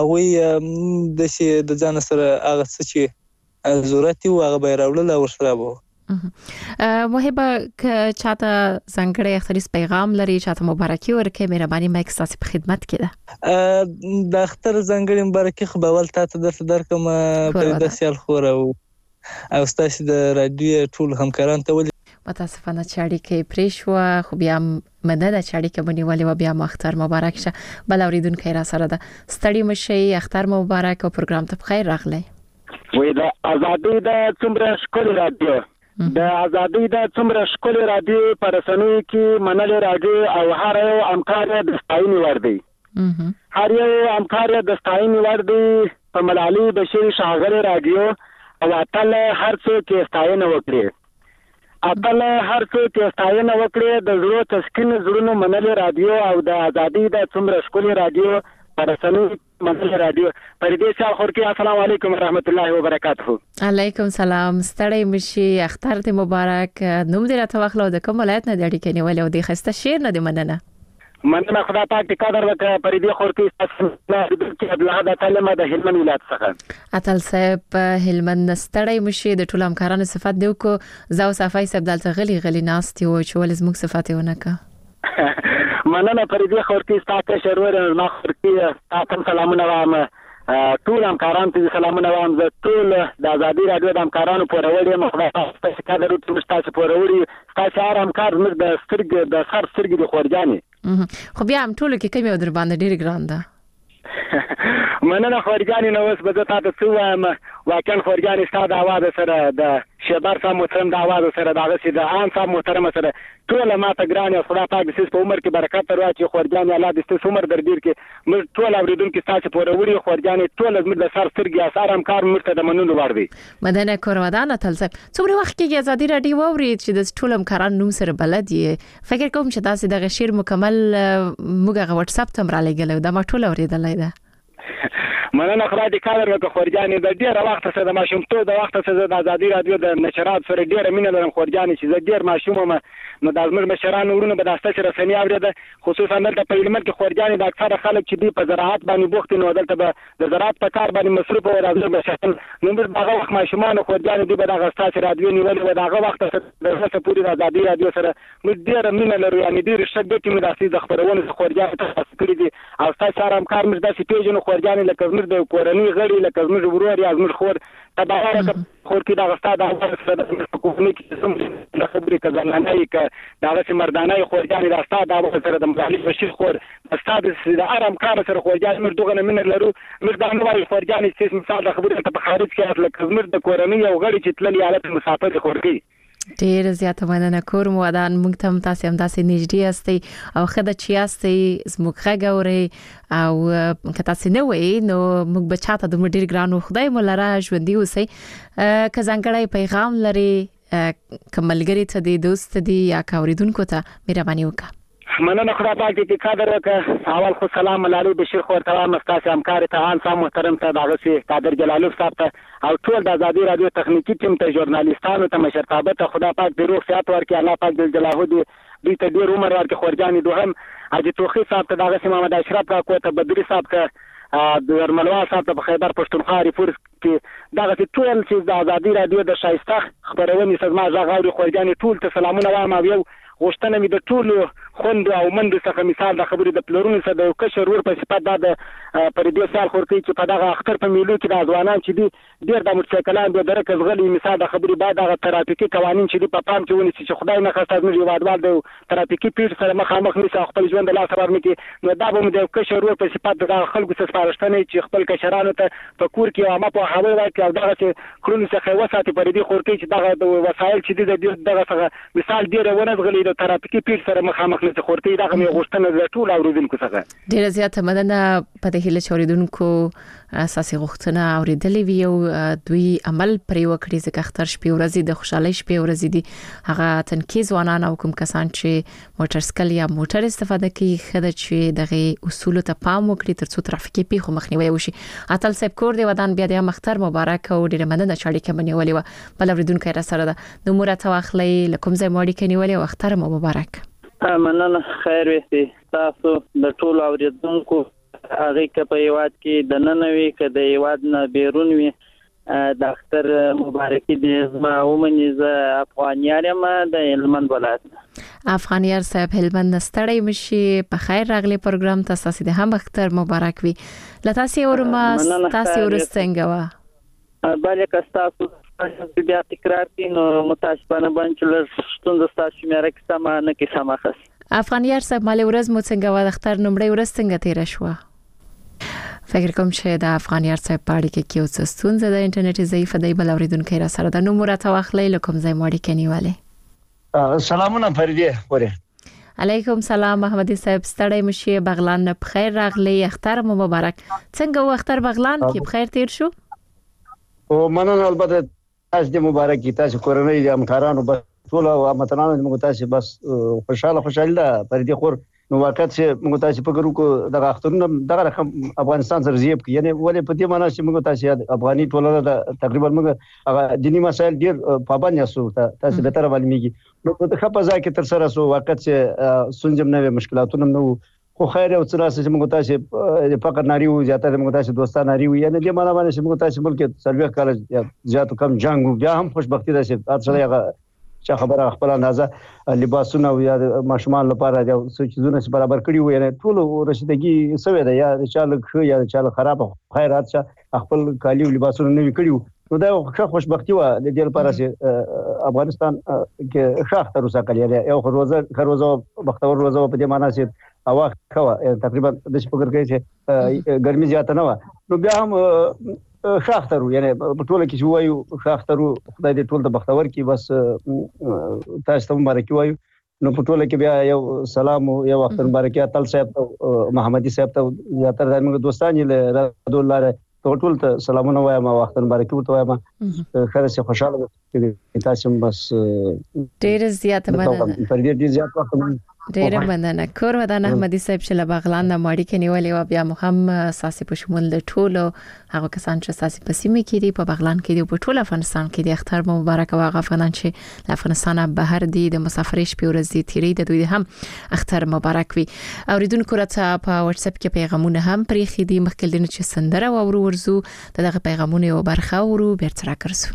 هغه د شي د ځان سره هغه څه چې ضرورت یو هغه به راوړل او سره وو. موهبه ک چاته څنګه اختریس پیغام لري چاته مبارکي ورکه مهرباني مې احساس په خدمت کې ده. د اختر څنګه مبارکي خو به ول تاسو درته درکم په د سیال خور او او تاسو د رادیو ټول همکاران ته ولې متاسفانه چاړي کې پریشوا خو بیا مدد چاړي کې بنی ولې و بیا اختر مبارک شه. بل اوریدونکو را سره ده ستړي مشي اختر مبارک او پروګرام ته بخیر راغلی. وې د ازادۍ د څومره ښکلې رادیو د ازادۍ د څومره ښکلې رادیو پر رسنیو کې منلې رادیو او هر یو همکار د ستاینې وړ دی. هر یو همکار د ستاینې وړ دی. په ملالي بشیر شاغره رادیو او اتل هر څوک کې ستاینه وکړي. اتل هر څوک کې ستاینه وکړي. د زړه تسکین زړونو منلې رادیو او د ازادۍ د څومره ښکلې رادیو پرسنو منل رادیو پردیس شاه خورکی. السلام علیکم ورحمت الله وبرکاته. علیکم سلام. ستړی مشي اختر ته مبارک. نوم دې راته واخلو د کوم ولایت نه دی کې نیولې او د خسته شیر نه دی مننه. مننه خدای پاک دې قدر وکړي. پردیس خورکی تاسو نه د الله تعالی د هلمند ولایت څخه اتل صاحب هلمند ستړی مشي د ټول همکارانو صفات دیو کو زاو صفای صاحب دلته غلي غلي ناستي او چې ول زموږ صفات ونه کا مننه پردیس خورکی تاسو شرور نه خورکی تاسو سلامونه وایم. ټول همکاران ته سلامونه وایم. زه ټول د ازادي رادیو د همکارانو پورې یم. خدای تاسو ته قدر وکړي. تاسو پورې تاسو هر همکار موږ د سترګې د سر سترګې د خورجانې خو بیا هم ټول کې کوم یو در باندې ډیر ګران ده. مننه خورجانې نو اوس به زه تاسو څه وایم. واقعا خورجانې ستا د اواز سره د شبر صاحب محترم د اواز سره دغه سي د ان صاحب محترم سره ټول ماته ګران او خدای پاک دې په عمر کې برکت ورواچي. خورجانې الله دې ستاسو عمر در ډیر کې موږ ټول اوریدونکو تاسو پورې وړي. خورجانې ټول زموږ د سر سترګې اثر همکار موږ ته د منلو وړ دي. مدنه کورودان اتل صاحب څومره وخت کې ازادي رادیو اورید چې د ټول همکاران نوم سره بلد یې فکر کوم چې تاسو د غشیر مکمل موږ غ واتس اپ تم را لګلو د ما ټول اوریدلای ده. مننه خدای دې کار وکړي. خورجانې د ډیر وخت څخه د ماشومتوب د وخت څخه د ازادي رادیو د نشرات سره ډیر مینه لرم. خورجانې چې زه ډیر ماشوم ما نو د زموږ مشرانو ورونه به داسته سره رسنۍ اورید خصوصا دلته په هلمند کې. خورجانې د اکثره خلک چې دی په زراعت باندې بوخت نو دلته به د زراعت په کار باندې مصروف او راځي بشکل نو موږ دغه وخت ماشومان خورجانې دی به دغه ستاسو رادیو نیولې و دغه وخت د څه پوری د ازادي رادیو سره موږ ډیر مینه لرو. یعنی ډیر شګه کې موږ داسې د خبرونه خورجانې تاسو کړی دي او تاسو سره همکار موږ داسې پیژنو. خورجانې لکه موږ د کورنۍ غړي لکه زموږ ورور یا زموږ خور تبعاره خور کې دا غستا د سره په کومه کې سم د خبرې کزنه نه کې دا غسه مردانه خورجانې دا ستا د سره د مغالي بشیر خور استاد د ارم کار سره خورجانې موږ دغه من لرو. موږ دا نو وايي خورجانې چې مثال د خبرې ته په خارج کې لکه زموږ د کورنۍ او غړي چې تللی حالت مسافر خورګي. ډیر زیاته مننه کوم ودان موږ ته تاسو هم داسې نږدې استئ او خدای چې استئ زموږ غوړي او که تاسو نه وای نو موږ به چاته د ډیر ګرانو خدای مولره ژوندۍ اوسئ. که څنګه پیغام لري کملګری ته دی دوست دی یا کاوریدونکو ته مهرباني وکړه. مننه خدای پاک دې قدر وکړه. اول خو سلام ملالي بشیر خو ورته وایم ستاسې همکار ته ان سم محترم ته دغسې قادر جلالوف صاحب ته او ټول د ازادي رادیو تخنیکي ټیم ته ژورنالیستانو ته مشرتابه ته خدای پاک دې روغ صحت ورکړي. الله پاک جل جلاله دې دوی ته ډېر عمر ورکړي. خورجانې دوهم حاجي توخي صاحب ته دغسې محمد اشرف کاکو ته بدري صاحب ته د ورملوا صاحب ته په خیبر پښتونخوا ریفورس کې دغسې ټول چې د ازادي رادیو د ښایسته خپرونې څه زما غږ اوري خورجانې ټول ته سلامونه وایم. او یو غوښتنه مې د ټولو خوندو او مندو څخه مثال د خبرې د پلرونو څخه د یو کشر ورور په صفت دا د پردې سال خورکۍ چې په دغه اختر په میلو کې د ځوانان چې دي ډېر د موټرسایکلان بې درکه ځغلي مثال د خبرې باید دغه ترافیکي قوانین چې دي په پام کې ونیسي چې خدای نخواسته زموږ هېوادوال د ترافیکي پیښو سره مخامخ نیسي او خپل ژوند د لاسه ورنکړي. نو دا به مو د یو کشر ورور په صفت د دغه خلکو څخه سپارښتنه چې خپل کشرانو ته په کور کې عامه پوهاوی ورکړي او دغسې کړنو څخه یې وساتي پردې خورکۍ چې دغه د وسایل چې دي د دغه څخه مثال ډېره ونه ځغلي د ترافیکي پیښو سره مخامخ نشي خورکۍ. دغه مې غوښتنه د ټولو اورېدونکو څخه ډېره زیاته مننه. په دې هیله چې اورېدونکو اساسي غوښتنه اورېدلې وي او دوی عمل پرې وکړي ځکه اختر شپې ورځې د خوشحالۍ شپې ورځې دي. هغه تنکي ځوانان او کوم کسان چې موټر سکل یا موټر استفاده کوي خدای چې دغه اصول ته پام وکړي ترڅو ترافیکي پیښو مخنیوي وشي. اتل صاحب کور دی ودان بیا د اختر مبارک او ډېره مننه چې اړیکه مې نیولې و. بل اورېدونکو را سره ده نو مرته واخلئ لکم ځای مو اړیکه نیولې او اختر مو مبارک. مننه خیر وي تاسو د ټولو اورېدونکو هغه که په هیواد کې د نن وي که د هیواد نه بیرون وي د اختر مبارکي دې زما ومني. زه افغانیار یم د هلمند ولایت. افغانیار صاحب هلمند ستړی مشي په خیر راغلی پروګرام ته تاسو د هم اختر مبارک وي. لتاسي اورما تاسو ورستنګ وا بل که تاسو بیا تکرار کین نو متاسفانه باندې لږ ستونزه تاسو مې راکسته ما نه کې سماخس. افغانیار صاحب مالي ورځ مو څنګه و د اختر نمبر ورځ څنګه تیر شو؟ فکر کوم چې د افغانیار صاحب پاړی کې کیو څه ستونزه د انټرنیټ ضعیف دی. بل اوریدونکو را سره د نمبر ته واخلئ لکم ځای مو اړیکه نیولې. سلامونه فریدې وره. علیکم سلام محمد صاحب ستړی مشي بغلان نه بخیر راغلی اختر مو مبارک. څنګه و اختر بغلان کې بخیر تیر شو؟ او مننه البته تاسو دې مبارک کی تاسو کورنۍ د همکارانو بس ټول او هموطنانو موږ تاسو بس خوشاله خوشاله ده پردي خور نو واقعیت چې موږ تاسو په ګرو کو د اخترونو دغه رقم افغانستان سره زیب کی یعنی ولې په دې معنی چې موږ تاسو افغاني ټولنه د تقریبا موږ هغه دینی مسایل ډیر پابند یاسو تاسو به تر معلومیږي نو په خپه ځای کې تر سره سو واقعیت چې سنجم نه مشکلاتونه نو خو خیر او څه چې موږ تاسو فقط ناری وو زیاته موږ تاسو دوستان ناری وو یعنی دې معنی باندې چې موږ تاسو ملک سرویس کالج زیات کم جنگ بیا هم خوشبختی ده چې اصل هغه چې خبره خپل اندازه لباسونه او یا ماشومان لپاره د سوچونه برابر کړی وو یعنی ټول رسیدګي سوي ده یا چاله خو یا چاله خراب خیرات چې خپل کالی او لباسونه نه وکړو نو دا ښه خوشبختی و د دې لپاره چې افغانستان کې ښه اختر وساکل یعنی یو روزه روزه بختور روزه په دې معنی چې هوا خو تقریبا د شپږ کې چې ګرمي زیاته نه و نو بیا هم خاخترو یعنی په ټوله کې وایو خاخترو خدای دې ټول د بختور کې بس تاسو ته مبارکي وایو نو په ټوله کې بیا یو سلام یو وخت مبارکي اتل صاحب محمدي صاحب ته زیاتره زموږ دوستان یې رادو الله ټول ته سلامونه وایم وخت مبارکي ورته وایم خیر سي خوشاله کې تاسو بس ډیر زیات مننه پر دې زیات وخت ډیره مننه کور ودان احمدي صاحب چې له بغلان نه ماړی کې نیولې و بیا هم ساسي په شمول د ټولو هغه کسان چې ساسي په سیمه کې دي په بغلان کې دي په ټول افغانستان کې د اختر مبارک او افغانان چې له افغانستان بهر دي د مسافرۍ شپې ورځې تیری د دوی هم اختر مبارک وي. اوریدونکو راته په واتس اپ کې پیغامونه هم پرې خېدي مخکې دنه چې سندره او ورزو دغه پیغامونه او برخه ورو بیرته راکرسو.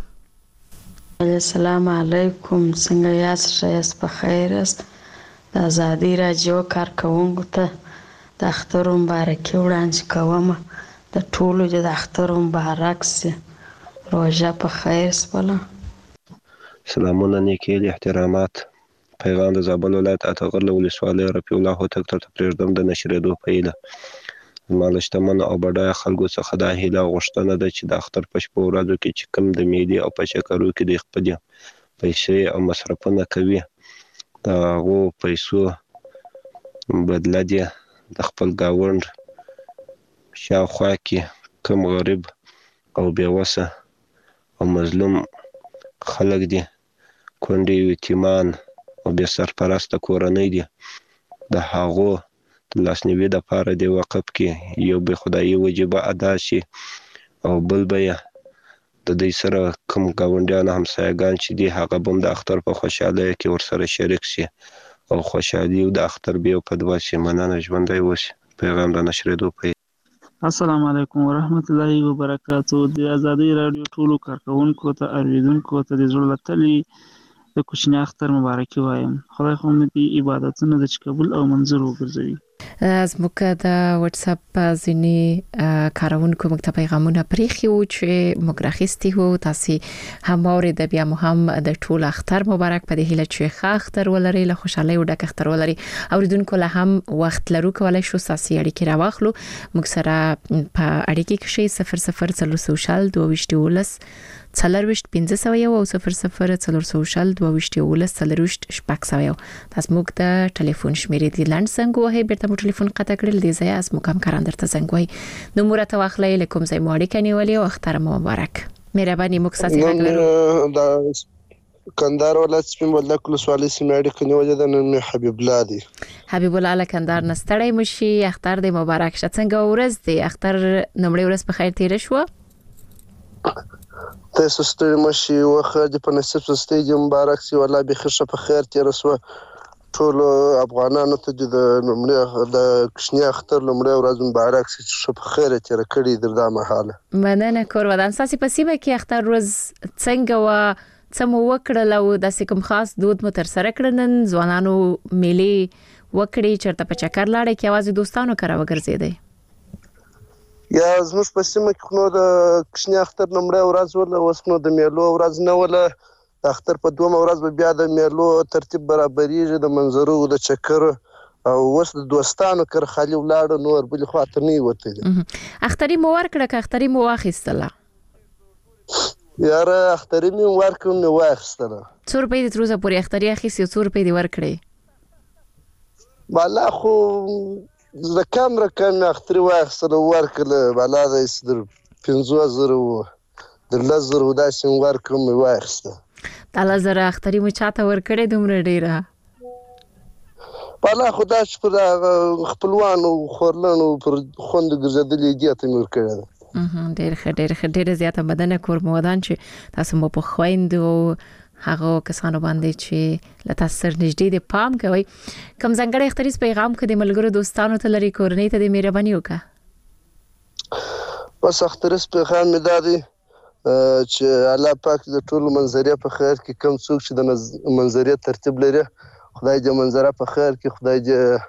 السلام علیکم څنګه یاست شایست په خیر است د ازادي رادیو کارکونکو ته د اختر مبارکي وړاندې کوم د ټولو د اختر مبارک سي روژه په خیر سپله. سلامونه نیکی احترامات پیغام د زابل ولایت اتغر له ولسوالۍ رفیع الله هوتک ته پرېږدم د نشریدو په هیله زما له شتمن او بډایه خلکو څخه دا هیله غوښتنه ده چې د اختر په شپو ورځو کې چې کوم د معدې او په چکرو کې د خپلې پیسې او مصرفونه کوي د هغو پیسو بدله دي د خپل ګاونډ شاوخوا کې کوم غریب او بېوسه او مظلوم خلک دي کونډې یتیمان او بې سرپرسته کورنۍ دي د هغو د لاسنیوي لپاره د وقف کې یو به خدایي وجیبه ادا شي او بل به د دې سره کوم گاونډیان همسایگان چې دي هغه بم د اختر په خوشاله کې ورسره شریک شي او خوشالي د اختر به په دوا شي. مننه، ژوندۍ اوسئ. پیغام د نشریدو په السلام علیکم ورحمت الله وبرکاتو. د ازادي رادیو ټولو کارکونکو ته اوریدونکو ته د زړه تلی د کوچنی اختر مبارکي وایم. خدای خو دې عبادتونه د قبول او منظور وګرځوي. زموږ د واتس اپ ځینی کارونکو موږ ته پیغامونه پریخي وو چې موږ راخستي وو تاسو هم اورید بیا مو هم د ټول اختر مبارک په دې هیله چې ښه اختر ولري له خوشحالي او ډک اختر ولري. اوریدونکو له هم وخت لرو کولای شو ساسي اړیکې راوخلو موږ سره په اړیکې کې شي صفر صفر څلور سوشل دوه وشتولس څلروشت پنځه سوه یو او صفر صفر څلور سوشل دوه وشتولس څلروشت شپږ سوه یو. تاسو موږ د ټلیفون شمیرې د لاند څنګه وهي بیرته مو ټلیفون قطع کړل دی ځای اس مو کم کاران درته څنګه وي نو مرته واخلې لکم ځای مو اړیکه نیولې او اختر مبارک. مهرباني موږ ساسي راغلو د کندهار ولایت سپین بولدک ولسوالۍ سیمه اړیکه نیولې ده. نن مې حبیب الله دی. حبیب الله له کندهار نستړی مشي. اختر دې مبارک شه. څنګه ورځ دی اختر نمړې ورځ په خیر تیر شو؟ تاسو ستړي مشي وخه د په نصیب سستې مبارک سي والله به خشه په خیر تیر شو. ټول افغانانو ته د نمړې د کشنی اختر نمړې ورځ مبارک سي چې په خیر تیر کړي دردا محاله. مننه کور ودان ساسي په سیمه کې اختر ورځ څنګه و څه مو وکړل او د کوم خاص دود مو تر سره کړنن ځوانانو میلي وکړي چرته په چکر لاړې کې आवाज دوستانو کرا وګرځیدي یا زموږ په سیمه کې نو د کشنی اختر نمړې ورځ ول اوس نو د میلو ورځ نه ول. د اختر په دوه ورځ به بیا د میلو ترتیب برابرېږي د منظرو د چکر او اوس د دوستانو کر خالي ولاړ نور بل خاطر نه وته. اختري مو ورکړه که اختري مو واخیستله؟ یاره اختري مو ورکړم نو واخیستله. څو روپۍ د تروزه پورې اختري اخیستې څو روپۍ دې ورکړې؟ بالا خو د کم رقم اختري واخیستله ورکړله بالا د در پنځه زره در لس زره داسې ورکړم مې واخیسته. د لس زره اختري مو چاته ورکړې دومره ډېره؟ بالا خو دا چې پر خپلوانو خورلنو پر خوندو ګرځېدلې دې ته مې ورکړې ده. ډېر ښه ډېر ښه ډېره زیاته مننه کور مو ودان چې تاسو مو په خویندو هغه کسانو باندې چې له تاسو سره نږدې دي پام کوي. کوم ځانګړی اختریز پیغام کړي ملګرو دوستانو ته لري کورنۍ ته د مهرباني وکړه؟ بس اختریز پیغام مې دا دی چې الله پاک د ټول منظرې په خیر کې کم څوک چې د منظرې ترتیب لري خدای دې منظره په خیر کې خدای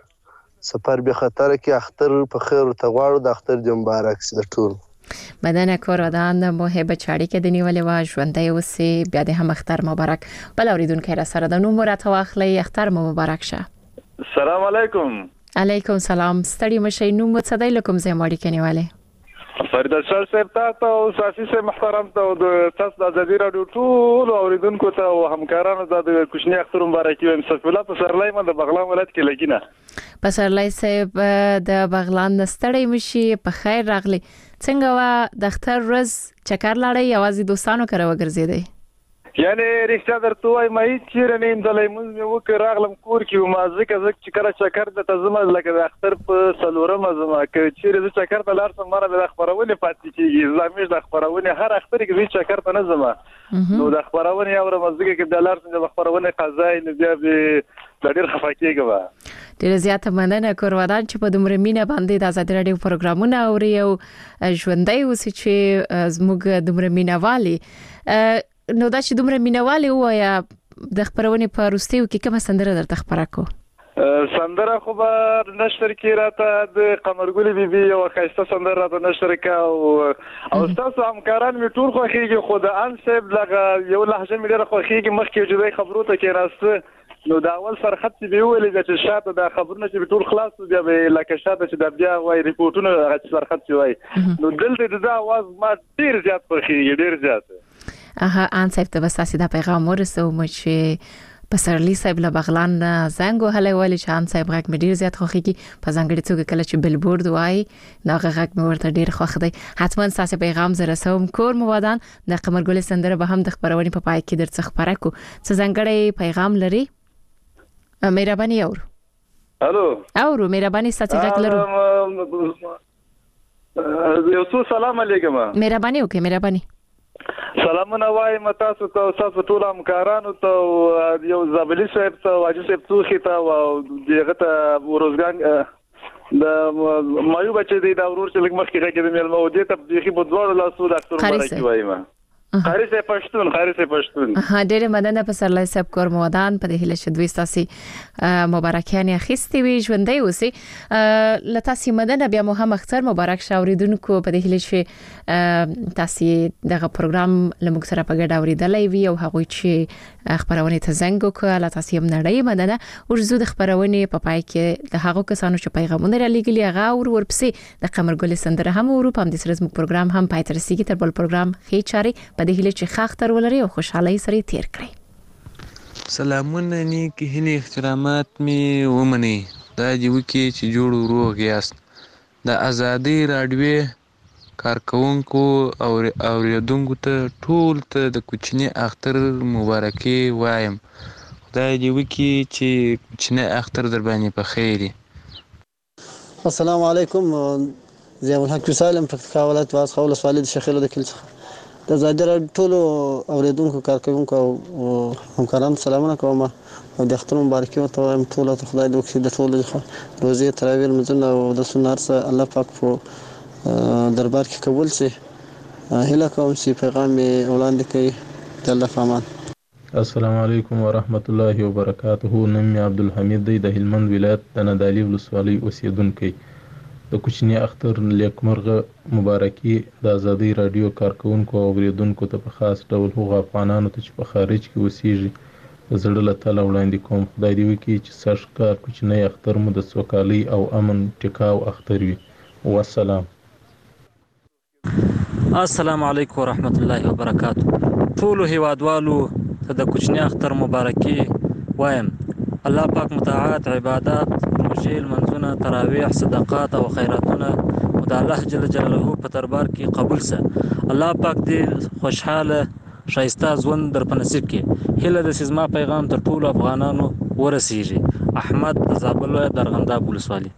دې سفر به خطر کې اختر په خیر ته غواړو د اختر دې مبارک سي د ټول. بدن کور ودان محب چاړي کې د نیولې وا ژوندۍ اوسې بیا د هم اختر مبارک. بل اوریدونکو را سره د نو مرته واخلې اختر مبارک شه. السلام علیکم. علیکم سلام. ستړي مشي نو مو څه دی لکم زه ماړي کې نیولې فرید شاه صاحب تاسو او ساسي صاحب محترم ته د تاسو د ازادي رادیو ټول اوریدونکو ته او همکارانو ته د کوچنی اختر مبارکي وایم. صفولا په سرلای ما د بغلان ولایت کې لګینه په سرلای صاحب د بغلان نستړی مشي په خیر راغلی. څنګه وا د اختر ورځ چکر لاړی یوازې دوستانو کرا وګرځیدي؟ یعنی رښتیا درته وایم مې چیرې نه اندلې مونږ مې وکړ راغلم کور کې او ما ځکه ځکه چې کله چکر د تزمه لکه د اختر په سلورم ازما کې چیرې د چکر په لار سم مره د خبرونه پاتې کیږي. زموږ د خبرونه هر اختر کې چکر ته نه زما نو د خبرونه یو ورځ کې د لار سم د خبرونه قضای نه بیا به ډېر خفه کېږي. ډېر زیاته مننه کور ودان چې په دومره مینه باندې د ازادي رادیو پروګرامونه اوري او ژوندۍ اوسې چې زموږ دومره مینوالي نو دا چې دومره مینوالي وایا د خبرونه په روستیو کې کومه سندره درته خبره کو؟ سندره خو به نشر کې راته د قمرګل بیبي یو خاصه سندره راته نشر کا او او تاسو همکاران می ټول خوخیږي خو د ان صاحب لغه یو لهجه مې ډېر خوخیږي مخکې جوړي خبرو ته کې راسته نو دا اول سرخط چې دی ویلې چې شاته د خبرونه چې ټول خلاص بیا به لکه شاته چې د بیا وای ریپورتونه چې سرخط چې وای نو دلته د اواز ما ډیر زیات خوخیږي ډیر زیات. اها ان صاحب ته بس تاسو د پیغام ورسو مو چې پسرلی صاحب له بغلان زنګ وهله ولی چې ان صاحب غږ مې ډیر زیات خوخیږي په ځانګړي توګه کله چې بلبورد وای دا غږ مې ورته ډیر خوښ دی. حتما تاسو پیغام زره سوم کور مو ودان د قمرګل سندره به هم د خبرونې په پای کې درڅ خبره کو څه ځانګړي پیغام لري مهرباني اور الو اورو مهرباني ستاسو غږ لرو یو څو سلام علیکم مهرباني وکړئ مهرباني سلامونه وایم تاسو ته تاسو ټول همکارانو ته یو زابلی صاحب ته واجب صاحب توخي ته او دغه ته ورزګان د مایو بچی دی دا ورور چې لګ مخکې راکې د ملمو دې ته بيخي په دوه لاسو ډاکټر مبارک وایم خاري سه پښتون خاري سه پښتون ها ډېر مننه په سر لای سب کور مودان په دې هله شدوي تاسو مبارکانه اخیستي وي ژوندۍ اوسې لته سي مدنه بیا مو هم اختر مبارک شاوریدونکو په دې هله چې تاسو دغه پروګرام لمغ سره په ګډه اوریدلای وي او هغه چې خبرونه ته زنګ وکړه لته سي منړی مدنه ورزو د خبرونه په پای کې د هغه کسانو چې پیغامونه را لګلی هغه ور ورپسې د قمرګل سندره هم ورو په دې سره زموږ پروګرام هم پای تر سیګی تر بل پروګرام خې چاري په دې هله چې خاختر ولري او خوشحالي سره تیر کړئ سلامونه نیک هلي احترامات می ومني دا دی وکي چې جوړ روغ یاست د ازادي رادیو کارکونکو او اوریدونکو ته ټول ته د کوچنی اختر مبارکي وایم خدای دې وکي چې کوچنی اختر در باندې په خیری السلام علیکم زیام الحق سالم پکتیکا ولایت واس خول سوالید شیخله د کل د زاجر ټول اوریدونکو کارکونکو او همکارانو سلامونه کوم او د اختر مبارکي او ته ټول ته خدای دې وکړي د ټول روزي تراویح مزنه او د سنت سره الله پاک په دربار کې قبول شي هله کوم چې پیغام وړاندې کوي د الله فامان السلام علیکم ورحمت الله وبرکاته نوم عبد الحمید دی د هلمند ولایت د ندالی ولسوالۍ اوسیدونکو د کوچنی اختر لیکمرغه مبارکي د ازادي رادیو کارکونکو او اوریدونکو ته په خاص ډول هغه افغانانو ته چې په خارج کې اوسېږي زړه له تعالی وړاندې کوم خدای دې وکړي چې سږ کار کوچنی اختر مو د سوکالۍ او امن ټکاو اختر وي والسلام السلام علیکم ورحمت الله وبرکاته ټول هیوادوالو ته د کوچنی اختر مبارکي وایم الله پاک متعهد عبادت روزي منځونه تراویح صدقات او خیراتونه د الله جل جلاله په دربار کې قبول سه الله پاک دې خوشحاله شایسته ژوند در په نصیب کې هله د سیزما پیغام تر ټولو افغانانو ورسیږي احمد زابل درغنداب ولسوالي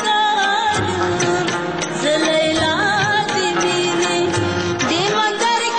زلیلا دی مینه دی مندر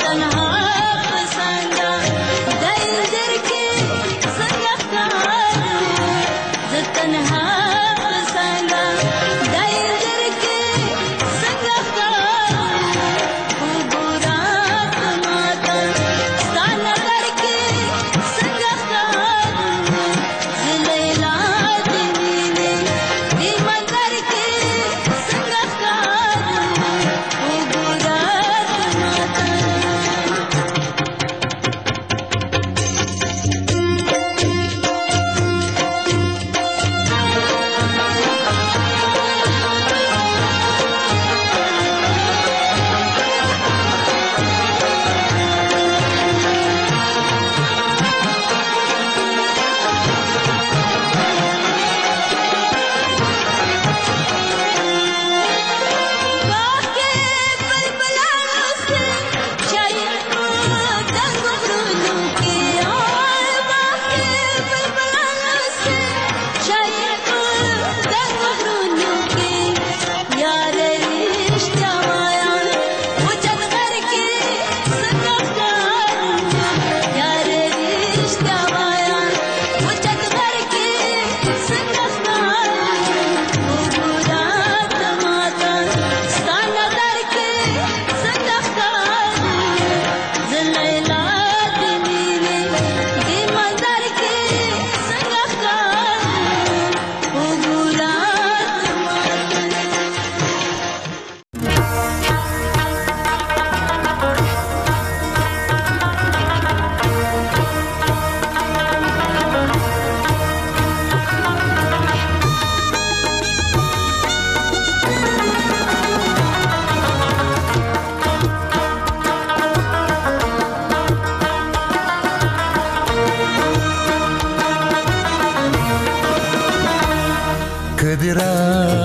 کدرا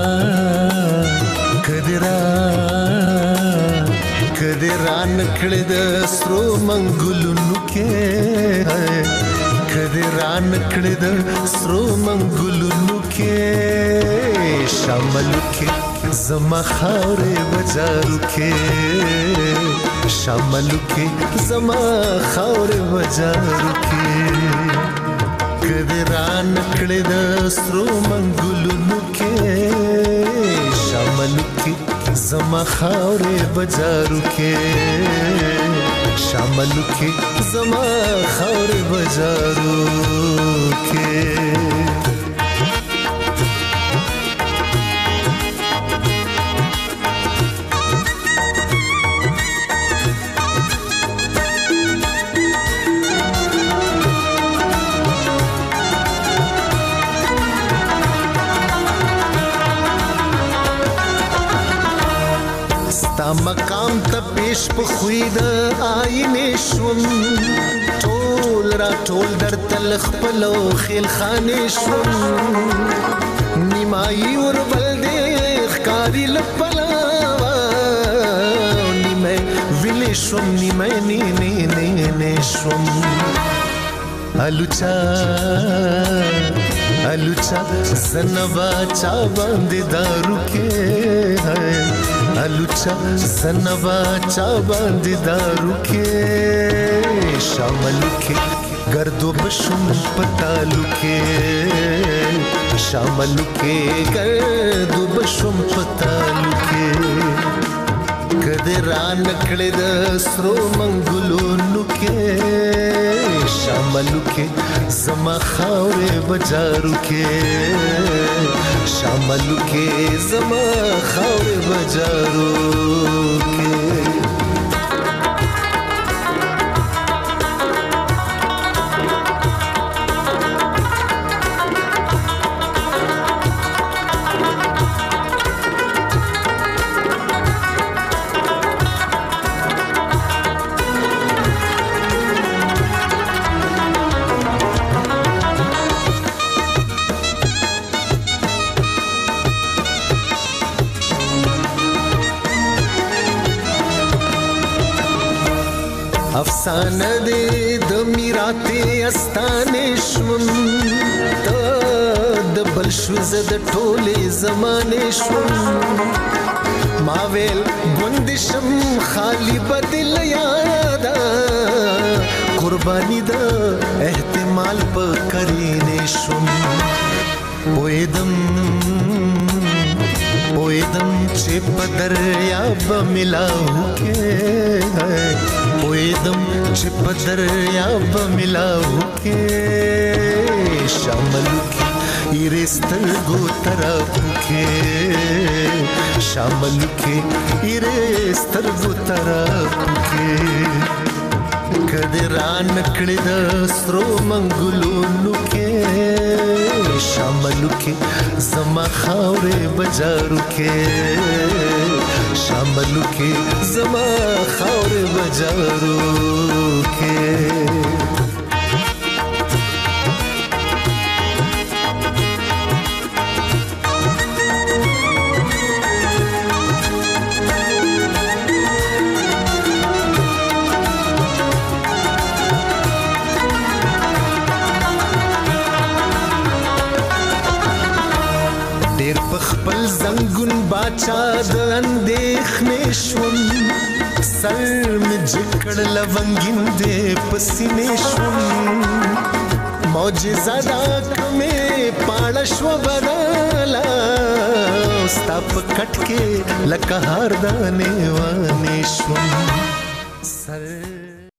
کدرا کدرا نکړه د سترو منګلونو کې کدرا نکړه د سترو منګلونو کې شامل کې زما خاورې بازارو کې شامل کې زما خاورې بازارو کې کدرا نکړه د سترو منګلونو کې شامل کې زما خاورې بازارو کې شامل کې زما خاورې بازارو کې مقام ته پیش په خوید آینه شوم ټول را ټول در تل خپل خیل خانه شوم نیمای ور بل دې ښکاری لپلا نیمه ویلې شوم نیمه نه نه نه نه شوم الوچا الوچا زنبا چا باندې دارو کې الوچا زنبا چا باندې دارو کې شامل کې گردو بشم پتالو کې شامل کې گردو بشم پتالو کې کدرا نکړه د سترو منګلونو کې شامل کې زما خاورې بازارو کې شامل کې زما خاورې بازارو کې افسانه دې د میراته استانې شوم ته د بل شو زه د ټولې زمانې شوم ما ویل ګوند شم خالی بدل یار حال په کرینې شوم پویدم پویدم چې په دریاب ملاو کې پویدم چې په دریاب ملاو کې شامل کې سترګو طرف کې شامل کې سترګو طرف کې کدی ران کړی د سرو منګلونو کې شامل کې زما خاورې بجارو کې شامل کې زما خاورې بجارو کې خپل زنګون باچا د اندېښنې شوم سر مې جکړ لونګین دې پسینې شوم معجزه دا کومې پاړه شوه بدله ستا په کټ کې لکه هار دانې وانې شوم سر